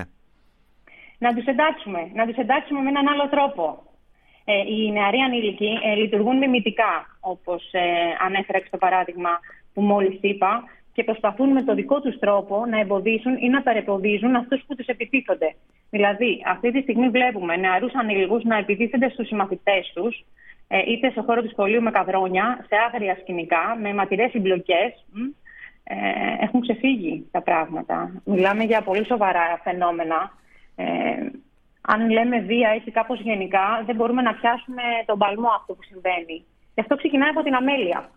Να τους εντάξουμε. Να τους εντάξουμε με έναν άλλο τρόπο. Ε, οι νεαροί ανήλικοι ε, λειτουργούν μιμητικά, όπως ε, ανέφερα και στο παράδειγμα που μόλις είπα, και προσπαθούν με το δικό τους τρόπο να εμποδίσουν ή να παρεμποδίζουν αυτούς που τους επιτίθονται. Δηλαδή, αυτή τη στιγμή βλέπουμε νεαρούς ανήλικους να επιτίθενται στους συμμαθητές τους, είτε στο χώρο του σχολείου με καδρόνια, σε άγρια σκηνικά, με ματηρές συμπλοκές. Ε, έχουν ξεφύγει τα πράγματα. Μιλάμε για πολύ σοβαρά φαινόμενα. Ε, αν λέμε βία έτσι κάπως γενικά, δεν μπορούμε να πιάσουμε τον παλμό αυτό που συμβαίνει. Και αυτό ξεκινάει από την αμέλεια.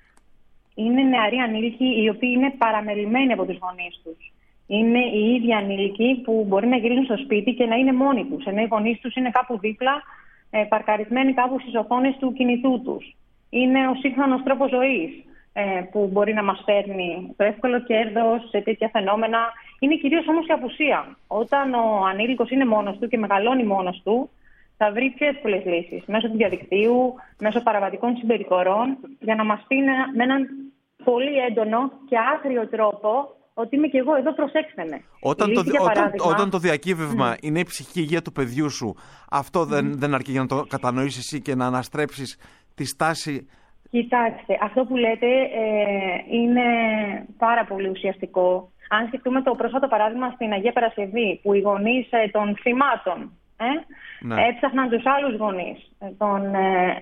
Είναι νεαροί ανήλικοι οι οποίοι είναι παραμελημένοι από τους γονείς τους. Είναι οι ίδιοι ανήλικοι που μπορεί να γυρίσουν στο σπίτι και να είναι μόνοι τους, ενώ οι γονείς τους είναι κάπου δίπλα, ε, παρκαρισμένοι κάπου στις οθόνες του κινητού τους. Είναι ο σύγχρονος τρόπος ζωής ε, που μπορεί να μας φέρνει το εύκολο κέρδος σε τέτοια φαινόμενα. Είναι κυρίως όμως η απουσία. Όταν ο ανήλικος είναι μόνος του και μεγαλώνει μόνος του, θα βρει πιο εύκολες λύσεις μέσω του διαδικτύου, μέσω παραβατικών συμπεριφορών, για να μας πει με έναν πολύ έντονο και άθριο τρόπο ότι είμαι και εγώ εδώ, προσέξτε με. Όταν, το, όταν, όταν το διακύβευμα mm. είναι η ψυχική υγεία του παιδιού σου, αυτό mm. δεν, δεν αρκεί για να το κατανοήσεις εσύ και να αναστρέψεις τη στάση? Κοιτάξτε, αυτό που λέτε ε, είναι πάρα πολύ ουσιαστικό. Αν σκεφτούμε το πρόσφατο παράδειγμα στην Αγία Παρασκευή, που οι γονείς ε, των θυμάτων ε, ναι. έψαχναν τους άλλους γονείς των ε,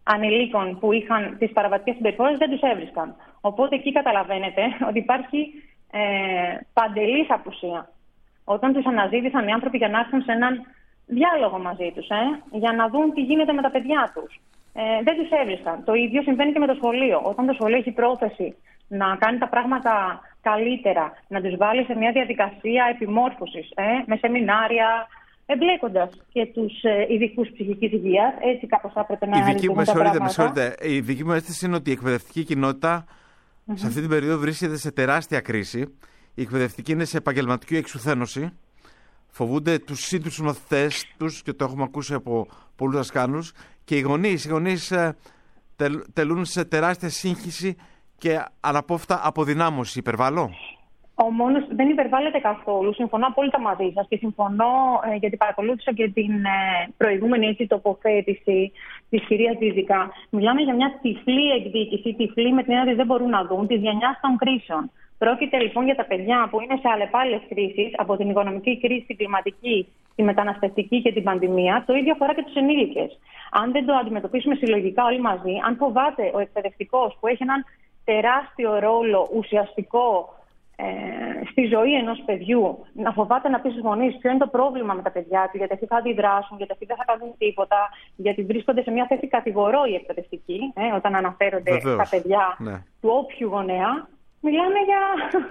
ανηλίκων που είχαν τις παραβατικές συμπεριφορές δεν τους έβρισκαν. Οπότε εκεί καταλαβαίνετε ότι υπάρχει ε, παντελής απουσία. Όταν τους αναζήτησαν οι άνθρωποι για να έρθουν σε έναν διάλογο μαζί τους, ε, για να δουν τι γίνεται με τα παιδιά τους, ε, δεν τους έβρισκαν. Το ίδιο συμβαίνει και με το σχολείο. Όταν το σχολείο έχει πρόθεση να κάνει τα πράγματα καλύτερα, να τους βάλει σε μια διαδικασία επιμόρφωσης, ε, με σεμινάρια, εμπλέκοντας και τους ε, ειδικούς ψυχικής υγείας, έτσι κάπως θα έπρεπε να αναλύσουμε τα πράγματα. Η δική μου αίσθηση είναι ότι η εκπαιδευτική κοινότητα mm-hmm. σε αυτή την περίοδο βρίσκεται σε τεράστια κρίση. Οι εκπαιδευτικοί είναι σε επαγγελματική εξουθένωση. Φοβούνται τους ίδιους μαθητές τους και το έχουμε ακούσει από πολλούς δασκάλους. Και οι γονείς, οι γονείς ε, τελ, τελούν σε τεράστια σύγχυση και αναπόφευκτα αποδυνάμωση. Υπερβάλλω? Ο μόνος δεν υπερβάλλεται καθόλου. Συμφωνώ απόλυτα μαζί σας και συμφωνώ ε, γιατί παρακολούθησα και την ε, προηγούμενη έτσι, τοποθέτηση της κυρίας Δίδικα. Μιλάμε για μια τυφλή εκδίκηση, τυφλή με την έννοια ότι δεν μπορούν να δουν, της γενιάς των κρίσεων. Πρόκειται λοιπόν για τα παιδιά που είναι σε αλλεπάλληλες κρίσεις, από την οικονομική κρίση, την κλιματική, τη μεταναστευτική και την πανδημία. Το ίδιο αφορά και τους ενήλικες. Αν δεν το αντιμετωπίσουμε συλλογικά όλοι μαζί, αν φοβάται ο εκπαιδευτικός που έχει έναν τεράστιο ρόλο ουσιαστικό ε, στη ζωή ενός παιδιού, να φοβάται να πει στους γονείς ποιο είναι το πρόβλημα με τα παιδιά του, γιατί αυτοί θα αντιδράσουν, γιατί αυτοί δεν θα κάνουν τίποτα, γιατί βρίσκονται σε μια θέση κατηγορώ οι εκπαιδευτικοί, ε, όταν αναφέρονται Βεβαίως. τα παιδιά ναι. του όποιου γονέα. Μιλάμε για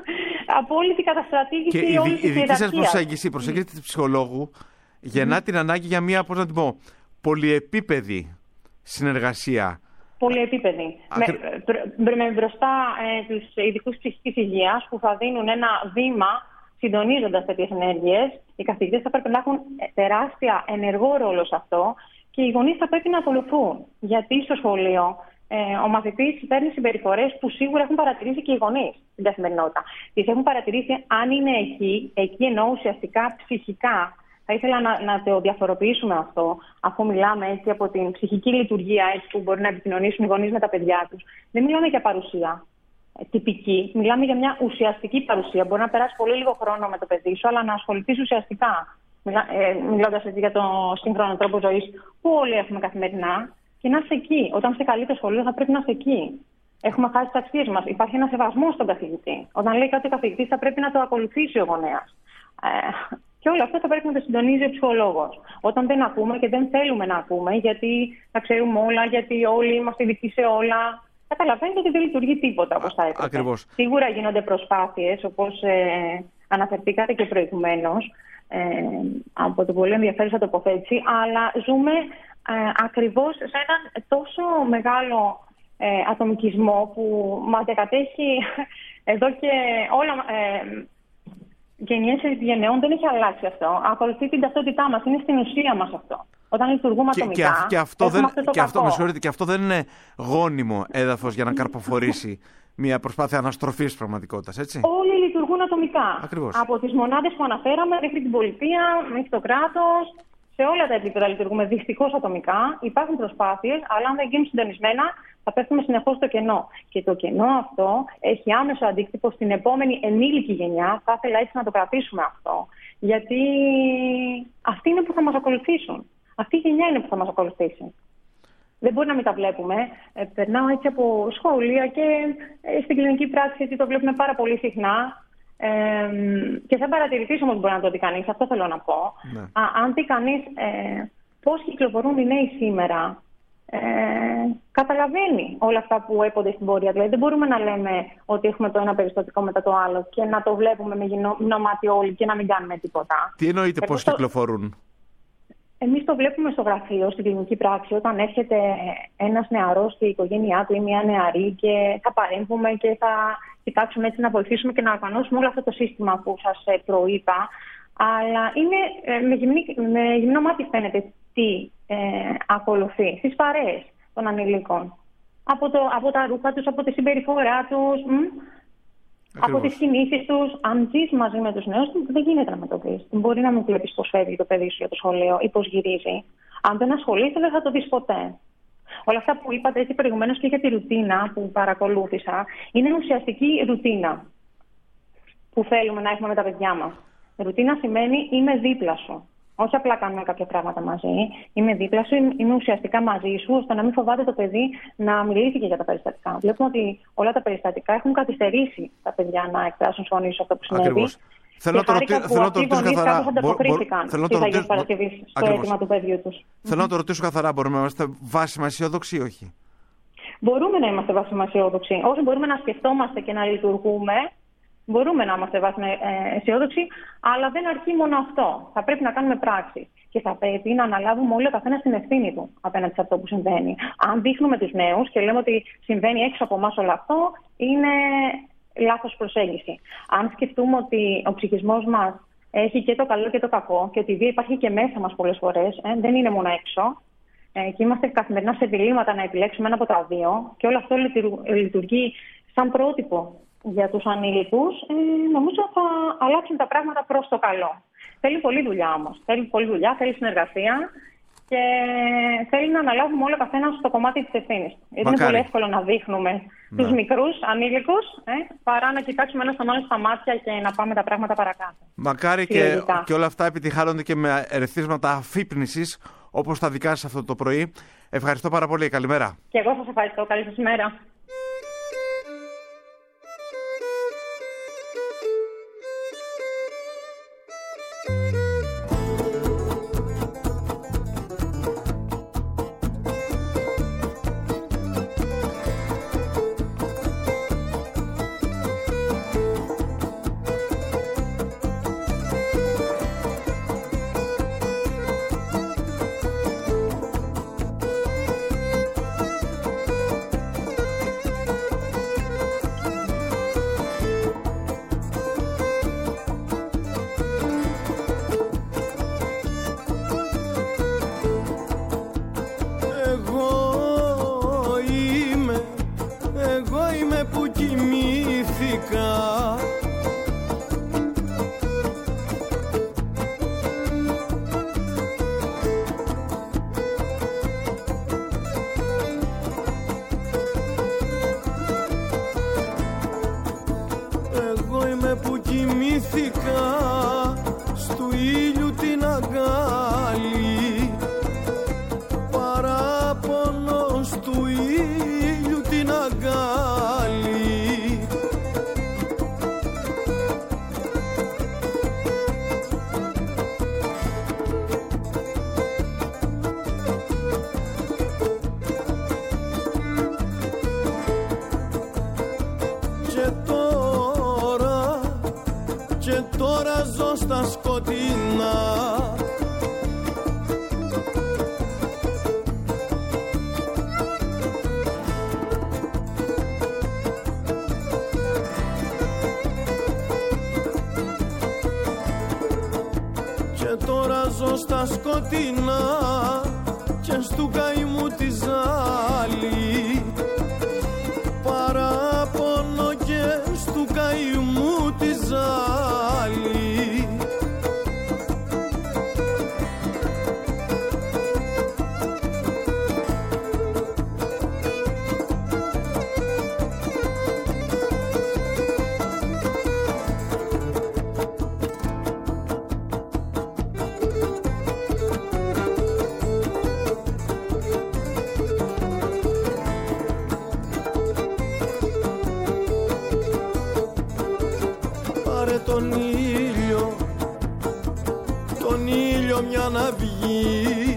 απόλυτη καταστρατήγηση και όλης της η δική σας προσέγγιση, η προσέγγιση της ψυχολόγου γεννά mm. την ανάγκη για μια, πώς να την πω, πολυεπίπεδη συνεργασία. Πολυεπίπεδη. Ακρι... Με, με μπροστά ε, τους ειδικούς ψυχικής υγείας που θα δίνουν ένα βήμα συντονίζοντας τέτοιες ενέργειες. Οι καθηγητές θα πρέπει να έχουν τεράστια ενεργό ρόλο σε αυτό και οι γονείς θα πρέπει να ακολουθούν. Γιατί στο σχολείο Ε, ο μαθητής παίρνει συμπεριφορές που σίγουρα έχουν παρατηρήσει και οι γονείς στην καθημερινότητα. Τις έχουν παρατηρήσει αν είναι εκεί, εκεί εννοώ ουσιαστικά ψυχικά. Θα ήθελα να, να το διαφοροποιήσουμε αυτό, αφού μιλάμε έτσι από την ψυχική λειτουργία έτσι, που μπορεί να επικοινωνήσουν οι γονείς με τα παιδιά τους. Δεν μιλάμε για παρουσία ε, τυπική, μιλάμε για μια ουσιαστική παρουσία. Μπορεί να περάσει πολύ λίγο χρόνο με το παιδί σου, αλλά να ασχοληθεί ουσιαστικά. Μιλά, ε, μιλώντας έτσι για τον σύγχρονο τρόπο ζωής που όλοι έχουμε καθημερινά. Και να είσαι εκεί. Όταν είστε καλή το σχολείο, θα πρέπει να είστε εκεί. Έχουμε χάσει τις αξίες μας. Υπάρχει ένα σεβασμό στον καθηγητή. Όταν λέει κάτι ο καθηγητής, θα πρέπει να το ακολουθήσει ο γονέας. Ε, και όλο αυτό θα πρέπει να το συντονίζει ο ψυχολόγος. Όταν δεν ακούμε και δεν θέλουμε να ακούμε, γιατί τα ξέρουμε όλα, γιατί όλοι είμαστε ειδικοί σε όλα, καταλαβαίνετε ότι δεν λειτουργεί τίποτα όπως θα έπρεπε. Ακριβώς. Σίγουρα γίνονται προσπάθειες, όπως ε, αναφερθήκατε και προηγουμένως, ε, από την πολύ ενδιαφέρουσα τοποθέτηση, αλλά ζούμε. Ε, ακριβώς σε έναν τόσο μεγάλο ε, ατομικισμό που μας διακατέχει εδώ και όλα ε, γενιές γενναιών. Δεν έχει αλλάξει αυτό. Ακολουθεί την ταυτότητά μας. Είναι στην ουσία μας αυτό. Όταν λειτουργούμε και, ατομικά, και, και αυτό δεν, αυτό το και αυτό, με συγχωρείτε, και αυτό δεν είναι γόνιμο έδαφος για να καρποφορήσει μια προσπάθεια αναστροφής της πραγματικότητας, έτσι. Όλοι λειτουργούν ατομικά. Ακριβώς. Από τις μονάδες που αναφέραμε μέχρι την πολιτεία, μέχρι το κράτος. Σε όλα τα επίπεδα λειτουργούμε δυστυχώς ατομικά. Υπάρχουν προσπάθειες, αλλά αν δεν γίνουν συντονισμένα, θα πέφτουμε συνεχώς στο κενό. Και το κενό αυτό έχει άμεσο αντίκτυπο στην επόμενη ενήλικη γενιά. Θα ήθελα έτσι να το κρατήσουμε αυτό. Γιατί αυτοί είναι που θα μας ακολουθήσουν. Αυτή η γενιά είναι που θα μας ακολουθήσει. Δεν μπορεί να μην τα βλέπουμε. Ε, περνάω έτσι από σχόλια και ε, στην κλινική πράξη έτσι το βλέπουμε πάρα πολύ συχνά. Ε, και θα παρατηρηθείς όμως μπορεί να το δει κανείς, αυτό θέλω να πω. Ναι. Α, αν δει κανείς ε, πώς κυκλοφορούν οι νέοι σήμερα, ε, καταλαβαίνει όλα αυτά που έπονται στην πορεία. Δηλαδή δεν μπορούμε να λέμε ότι έχουμε το ένα περιστατικό μετά το άλλο και να το βλέπουμε με γυμνό μάτι όλοι και να μην κάνουμε τίποτα. Τι εννοείται πώς το... κυκλοφορούν? Εμείς το βλέπουμε στο γραφείο, στην κλινική πράξη, όταν έρχεται ένας νεαρός και η οικογένειά του ή μια νεαρή και θα παρέμβουμε και θα κοιτάξουμε έτσι να βοηθήσουμε και να οργανώσουμε όλο αυτό το σύστημα που σας προείπα. Αλλά είναι με, γυμνή, με γυμνό μάτι φαίνεται τι ε, ακολουθεί στις παρέες των ανηλίκων. Από, το, από τα ρούχα τους, από τη συμπεριφορά τους, μ, από τις κινήσεις τους. Αν ζεις μαζί με τους νέους, δεν γίνεται να με το δεις. Μπορεί να μην βλέπεις πώς φεύγει το παιδί σου για το σχολείο ή πώς γυρίζει. Αν δεν ασχολείσαι, δεν θα το δεις ποτέ. Όλα αυτά που είπατε έτσι προηγουμένως και για τη ρουτίνα που παρακολούθησα, είναι ουσιαστική ρουτίνα που θέλουμε να έχουμε με τα παιδιά μας. Ρουτίνα σημαίνει είμαι δίπλα σου. Όχι απλά κάνουμε κάποια πράγματα μαζί. Είμαι δίπλα σου, είμαι ουσιαστικά μαζί σου, ώστε να μην φοβάται το παιδί να μιλήσει και για τα περιστατικά. Βλέπουμε ότι όλα τα περιστατικά έχουν καθυστερήσει τα παιδιά να εκφράσουν φωνή σε αυτό που συνέβη. Ακριβώς. Θέλω να το ρωτήσω, θέλω να το ρωτήσω καθαρά. Κάπως ανταποκρίθηκαν θέλω να το στις ρωτήσω, Παρασκευής στο αίτημα του παιδιού τους. Θέλω να το ρωτήσω καθαρά, μπορούμε να είμαστε βάσιμα αισιόδοξοι ή όχι? Μπορούμε να είμαστε βάσιμα αισιόδοξοι. Όσο μπορούμε να σκεφτόμαστε και να λειτουργούμε, μπορούμε να είμαστε βάσιμα αισιόδοξοι, αλλά δεν αρκεί μόνο αυτό. Θα πρέπει να κάνουμε πράξεις. Και θα πρέπει να αναλάβουμε όλοι ο καθένας την ευθύνη του απέναντι σε αυτό που συμβαίνει. Αν δείχνουμε τους νέους και λέμε ότι συμβαίνει έξω από εμάς όλο αυτό, είναι λάθος προσέγγιση. Αν σκεφτούμε ότι ο ψυχισμός μας έχει και το καλό και το κακό και ότι η βία υπάρχει και μέσα μας πολλές φορές, ε, δεν είναι μόνο έξω, ε, και είμαστε καθημερινά σε διλήμματα να επιλέξουμε ένα από τα δύο, και όλο αυτό λειτουργεί σαν πρότυπο για τους ανήλικους, ε, νομίζω θα αλλάξουν τα πράγματα προς το καλό. Θέλει πολλή δουλειά όμως. Θέλει πολλή δουλειά, θέλει συνεργασία και θέλει να αναλάβουμε όλο καθένα στο κομμάτι της ευθύνης. Γιατί είναι πολύ εύκολο να δείχνουμε ναι. τους μικρούς ανήλικους, ε, παρά να κοιτάξουμε ένα στον άλλο στα μάτια και να πάμε τα πράγματα παρακάτω. Μακάρι και, και όλα αυτά επιτυχάνονται και με ερεθίσματα αφύπνισης, όπως τα δικά σας αυτό το πρωί. Ευχαριστώ πάρα πολύ. Καλημέρα. Και εγώ σας ευχαριστώ. Καλή σας ημέρα. Στα σκοτεινά και στου καημού τη ζάλη, παράπονο και στου καημού τη ζάλη. Τον ήλιο, τον ήλιο μια να βγει,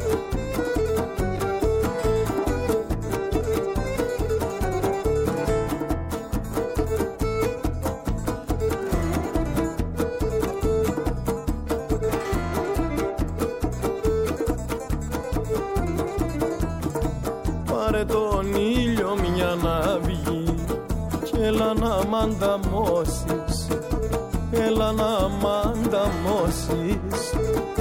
πάρε τον ήλιο μια να βγει και έλα να μ' ανταμώσεις, έλα να μ' ανταμώσεις.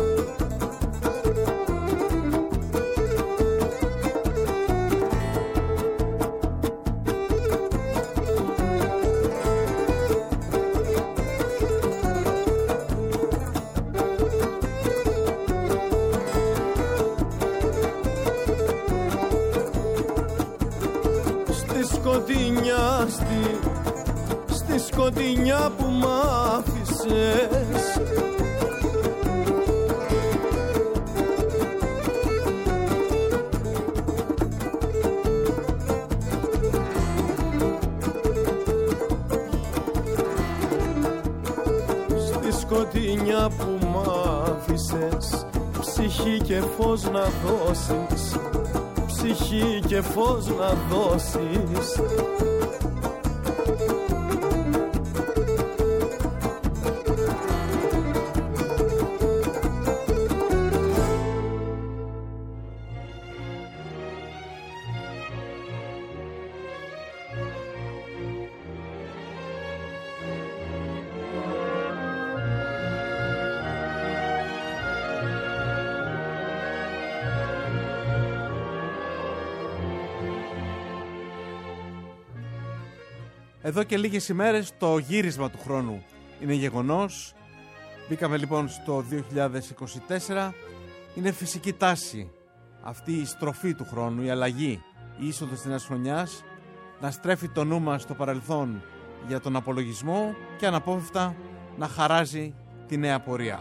Στη σκοτεινιά, στη, στη σκοτεινιά που μ' άφησες, στη σκοτεινιά που μ' άφησες, ψυχή και φως να δώσεις, ψυχή και φως να δώσεις. Εδώ και λίγες ημέρες το γύρισμα του χρόνου είναι γεγονός. Μπήκαμε λοιπόν στο δύο χιλιάδες είκοσι τέσσερα. Είναι φυσική τάση αυτή η στροφή του χρόνου, η αλλαγή, η είσοδος της νέας χρονιάς, να στρέφει το νου μας στο παρελθόν για τον απολογισμό και αναπόφευκτα να χαράζει τη νέα πορεία.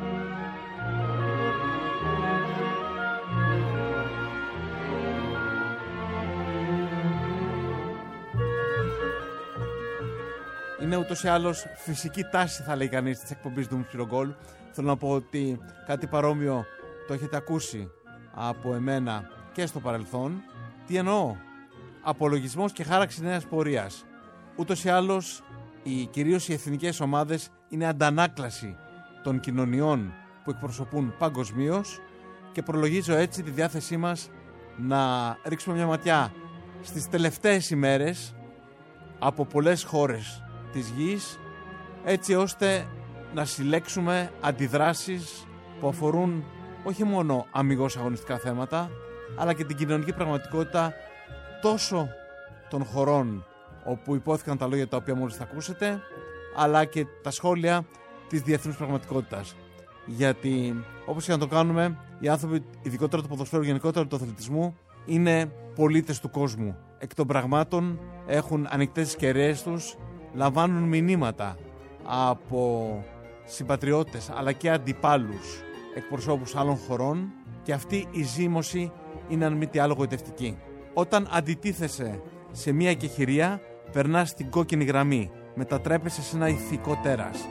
Είναι ούτως ή άλλως φυσική τάση, θα λέει κανείς, της εκπομπής του Μουσιρογκόλ. Θέλω να πω ότι κάτι παρόμοιο το έχετε ακούσει από εμένα και στο παρελθόν. Τι εννοώ? Απολογισμός και χάραξη νέας πορείας. Ούτως ή άλλως, οι, κυρίως οι εθνικές ομάδες είναι αντανάκλαση των κοινωνιών που εκπροσωπούν παγκοσμίως και προλογίζω έτσι τη διάθεσή μας να ρίξουμε μια ματιά στις τελευταίες ημέρες από πολλές χώρες της γης, έτσι ώστε να συλλέξουμε αντιδράσεις που αφορούν όχι μόνο αμιγώς αγωνιστικά θέματα, αλλά και την κοινωνική πραγματικότητα τόσο των χωρών όπου υπόθηκαν τα λόγια τα οποία μόλις θα ακούσετε, αλλά και τα σχόλια της διεθνούς πραγματικότητας. Γιατί όπως και να το κάνουμε, οι άνθρωποι, ειδικότερα του ποδοσφαίρου, γενικότερα του αθλητισμού, είναι πολίτες του κόσμου. Εκ των πραγμάτων έχουν ανοιχτές τις κεραίες τους, λαμβάνουν μηνύματα από συμπατριώτες αλλά και αντιπάλους εκπροσώπους άλλων χωρών και αυτή η ζήμωση είναι αν μη τι άλλο γοητευτική. Όταν αντιτίθεσαι σε μια εκεχηρία, περνάς την κόκκινη γραμμή, μετατρέπεσαι σε ένα ηθικό τέρας.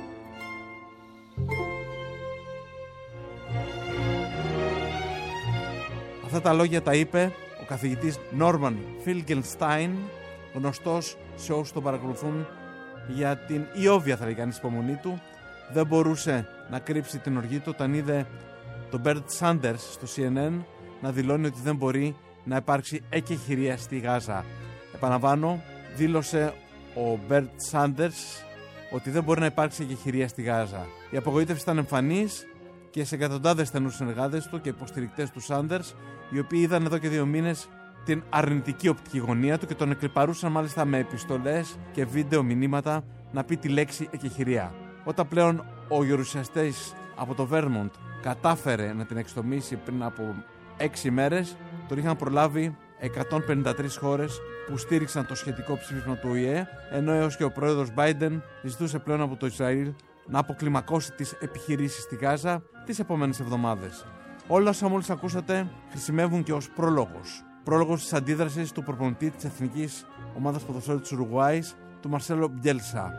Αυτά τα λόγια τα είπε ο καθηγητής Νόρμαν Φίλγκενστάιν, γνωστός σε όσους τον παρακολουθούν για την ιόβια, θα λέει κανείς, υπομονή του. Δεν μπορούσε να κρύψει την οργή του όταν είδε τον Μπέρτ Σάντερς στο σι εν εν να δηλώνει ότι δεν μπορεί να υπάρξει εκεχηρία στη Γάζα. Επαναλαμβάνω, δήλωσε ο Μπέρτ Σάντερς ότι δεν μπορεί να υπάρξει εκεχηρία στη Γάζα. Η απογοήτευση ήταν εμφανής και σε εκατοντάδες στενούς συνεργάτες του και υποστηρικτές του Σάντερς, οι οποίοι είδαν εδώ και δύο μήνες την αρνητική οπτική γωνία του και τον εκλιπαρούσαν μάλιστα με επιστολές και βίντεο μηνύματα να πει τη λέξη εκεχηρία. Όταν πλέον ο γερουσιαστής από το Βέρμοντ κατάφερε να την εξτομίσει πριν από έξι μέρες, τον είχαν προλάβει εκατόν πενήντα τρεις χώρες που στήριξαν το σχετικό ψήφισμα του Ο Η Ε, ενώ έως και ο πρόεδρος Μπάιντεν ζητούσε πλέον από το Ισραήλ να αποκλιμακώσει τις επιχειρήσεις στη Γάζα τις επόμενες εβδομάδες. Όλα όσα μόλις ακούσατε χρησιμεύουν και ως πρόλογος. Πρόλογος της αντίδρασης του προπονητή της Εθνικής Ομάδας Ποδοσφαίρου της Ουρουγουάης, του Μαρσέλο Μπιέλσα.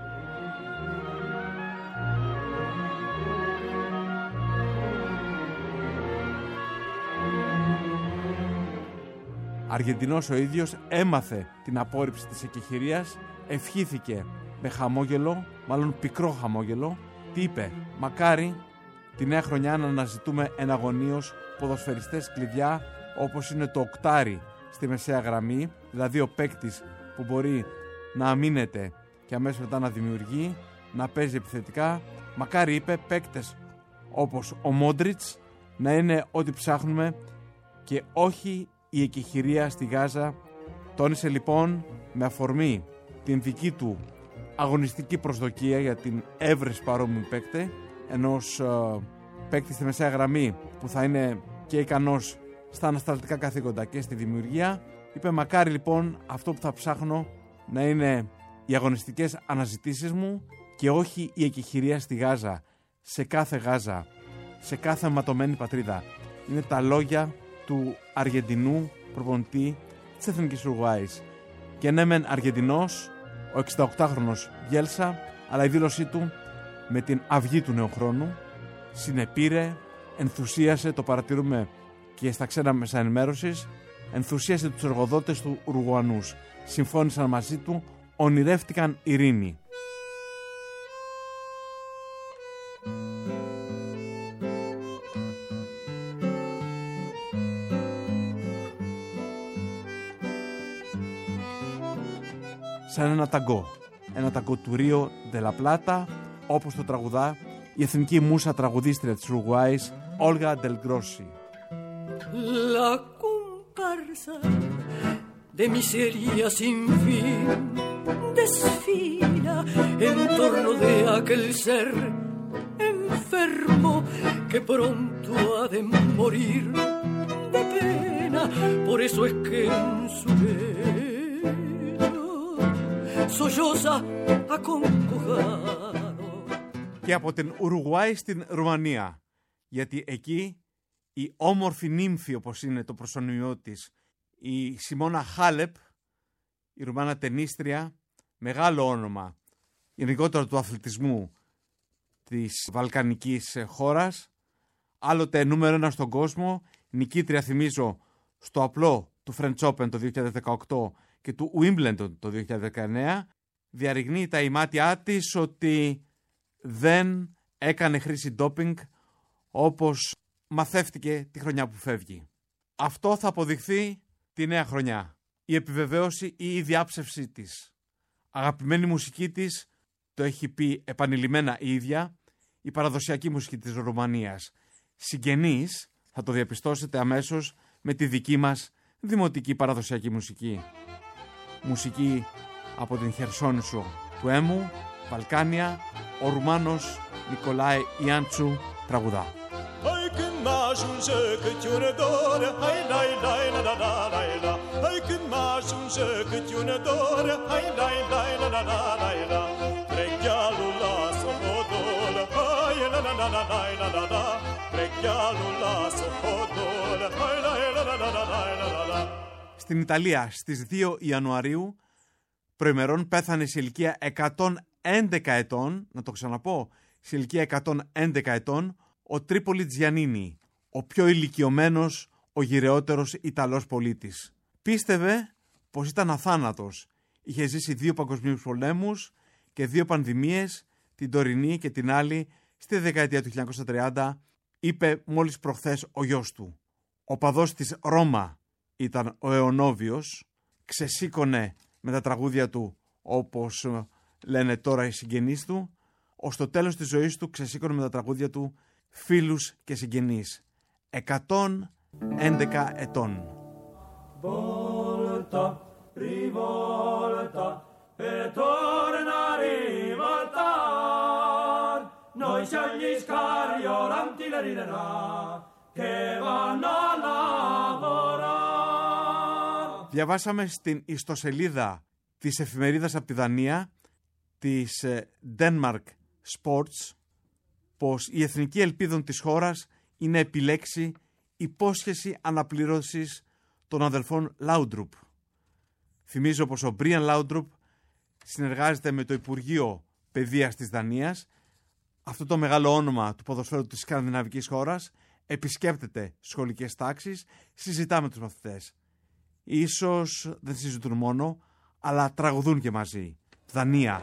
Αργεντινός ο ίδιος έμαθε την απόρριψη της εκεχηρίας, ευχήθηκε με χαμόγελο, μάλλον πικρό χαμόγελο, τι είπε? Μακάρι τη νέα χρονιά να αναζητούμε εναγωνίως ποδοσφαιριστές κλειδιά όπως είναι το οκτάρι στη μεσαία γραμμή, δηλαδή ο παίκτης που μπορεί να αμήνεται και αμέσως μετά να δημιουργεί, να παίζει επιθετικά. Μακάρι, είπε, παίκτες όπως ο Μόντριτς να είναι ό,τι ψάχνουμε και όχι η εκεχηρία στη Γάζα. Τόνισε λοιπόν με αφορμή την δική του αγωνιστική προσδοκία για την έβρεση παρόμοιου παίκτη, ενός uh, παίκτη στη μεσαία γραμμή που θα είναι και ικανός στα ανασταλτικά καθήκοντα και στη δημιουργία. Είπε μακάρι λοιπόν αυτό που θα ψάχνω να είναι οι αγωνιστικές αναζητήσεις μου και όχι η εκεχηρία στη Γάζα, σε κάθε Γάζα, σε κάθε ματωμένη πατρίδα. Είναι τα λόγια του Αργεντινού προπονητή της Εθνικής Ουρουγουάης. Και ναι μεν Αργεντινός, ο εξήντα οκτάχρονος Μπιέλσα, αλλά η δήλωσή του με την αυγή του νέου χρόνου, συνεπήρε, ενθουσίασε, το παρατηρούμε και στα ξένα μέσα ενημέρωσης, ενθουσίασε τους εργοδότες του Ουρουγουανούς. Συμφώνησαν μαζί του, ονειρεύτηκαν ειρήνη. Σαν ένα ταγκό, ένα ταγκό του Ρίο de la Plata, όπως το τραγουδά η εθνική μούσα τραγουδίστρια της Ουρουγουάης, Όλγα Ντελγκρόσι. La comparsa de miseria sin fin desfila en torno de aquel ser enfermo que pronto ha de morir de pena. Por eso es que en su lecho solloza acongojado. Και από την Ουρουγουάη στην Ρουμανία, γιατί εκεί η όμορφη νύμφη, όπως είναι το προσωνυμιό της, η Σιμώνα Χάλεπ, η Ρουμάνα τενίστρια, μεγάλο όνομα γενικότερα του αθλητισμού της βαλκανικής χώρας, άλλοτε νούμερο ένα στον κόσμο, νικήτρια, θυμίζω, στο απλό του French Open το δύο χιλιάδες δεκαοκτώ και του Wimbledon το δύο χιλιάδες δεκαεννέα, διαρριγνύει τα ημάτια της ότι δεν έκανε χρήση ντόπινγκ όπως μαθεύτηκε τη χρονιά που φεύγει. Αυτό θα αποδειχθεί τη νέα χρονιά. Η επιβεβαίωση ή η διάψευσή της. Αγαπημένη μουσική της, το έχει πει επανειλημμένα η ίδια, η παραδοσιακή μουσική της Ρουμανίας. Συγγενής, θα το διαπιστώσετε αμέσως, με τη δική μας δημοτική παραδοσιακή μουσική. Μουσική από την Χερσόνησο του Έμου, Βαλκάνια, ο Ρουμάνος Νικολάη Ιάντσου τραγουδά. Hai când mă ajunge câte un dor, hai lai lai la la la la la. Hai când mă ajunge câte un dor, hai lai lai la la la la la. Preghealul lasă hodol, hai la la la la la la la la. Preghealul lasă hodol, hai lai la la la la la la la. Στην Ιταλία στις δύο Ιανουαρίου προημερών πέθανε σε ηλικία εκατόν έντεκα ετών, να το ξαναπώ, σε ηλικία εκατόν έντεκα ετών, ο Τρίπολη Τζιανίνι, ο πιο ηλικιωμένος, ο γυρεότερος Ιταλός πολίτης. Πίστευε πως ήταν αθάνατος. Είχε ζήσει δύο παγκοσμίους πολέμους και δύο πανδημίες, την τωρινή και την άλλη, στη δεκαετία του χίλια εννιακόσια τριάντα, είπε μόλις προχθές ο γιος του. Ο παδός της Ρώμα ήταν ο Αιωνόβιος, ξεσήκωνε με τα τραγούδια του, όπως λένε τώρα οι συγγενείς του, ως το τέλος της ζωής του ξεσήκωνε με τα τραγούδια του φίλους και συγγενείς. εκατόν έντεκα ετών. Volta, rivolta, e torna a rivoltar. Noi siamo gli scariolanti le riderà, che vanno a lavorare. Διαβάσαμε στην ιστοσελίδα της εφημερίδας από τη Δανία, της Denmark Sports, πως η εθνική ελπίδα της χώρας είναι επιλέξει υπόσχεση αναπλήρωσης των αδελφών Λάουντρουπ. Θυμίζω πως ο Μπρίαν Λάουντρουπ συνεργάζεται με το Υπουργείο Παιδείας της Δανίας. Αυτό το μεγάλο όνομα του ποδοσφαίρου της σκανδιναβικής χώρας επισκέπτεται σχολικές τάξεις, συζητά με τους μαθητές. Ίσως δεν συζητούν μόνο, αλλά τραγουδούν και μαζί. Δανία.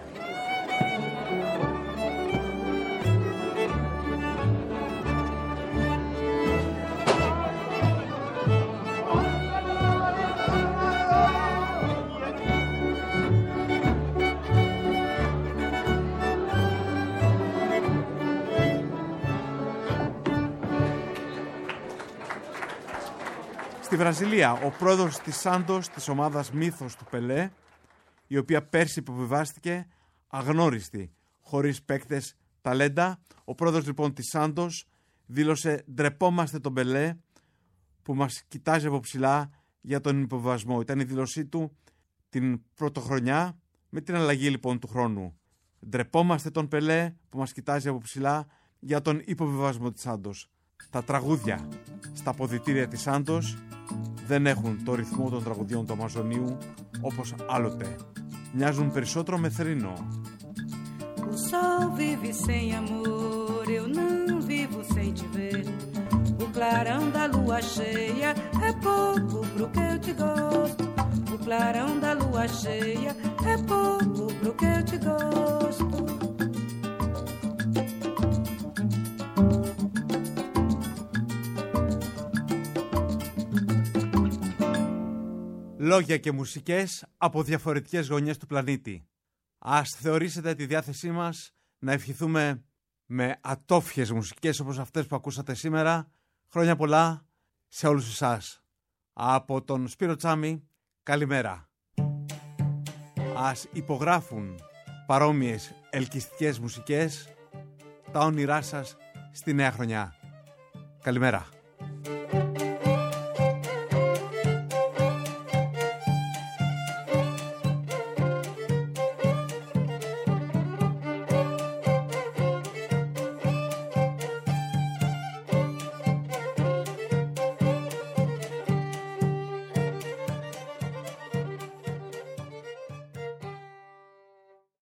Στη Βραζιλία, ο πρόεδρος της Σάντος, της ομάδας Μύθος του Πελέ, η οποία πέρσι υποβιβάστηκε αγνώριστη, χωρίς παίκτες ταλέντα. Ο πρόεδρος λοιπόν της Σάντος δήλωσε «Ντρεπόμαστε τον Πελέ που μας κοιτάζει από ψηλά για τον υποβιβασμό». Ήταν η δήλωσή του την πρωτοχρονιά με την αλλαγή λοιπόν του χρόνου. «Ντρεπόμαστε τον Πελέ που μας κοιτάζει από ψηλά για τον υποβιβασμό της Σάντος». Τα τραγούδια στα αποδυτήρια της Σάντος δεν έχουν το ρυθμό των τραγουδιών του Αμαζονίου όπως άλλοτε. Μοιάζουν περισσότερο με θρήνο. Con sol vive sem amor, eu não vivo sem te ver. O clarão da lua cheia é pouco pro que eu te gosto. O clarão da lua cheia é pouco pro que eu te gosto. Λόγια και μουσικές από διαφορετικές γωνιές του πλανήτη. Ας θεωρήσετε τη διάθεσή μας να ευχηθούμε με ατόφιες μουσικές όπως αυτές που ακούσατε σήμερα. Χρόνια πολλά σε όλους εσάς. Από τον Σπύρο Τσάμι, καλημέρα. Ας υπογράφουν παρόμοιες ελκυστικές μουσικές τα όνειρά σας στη νέα χρονιά. Καλημέρα.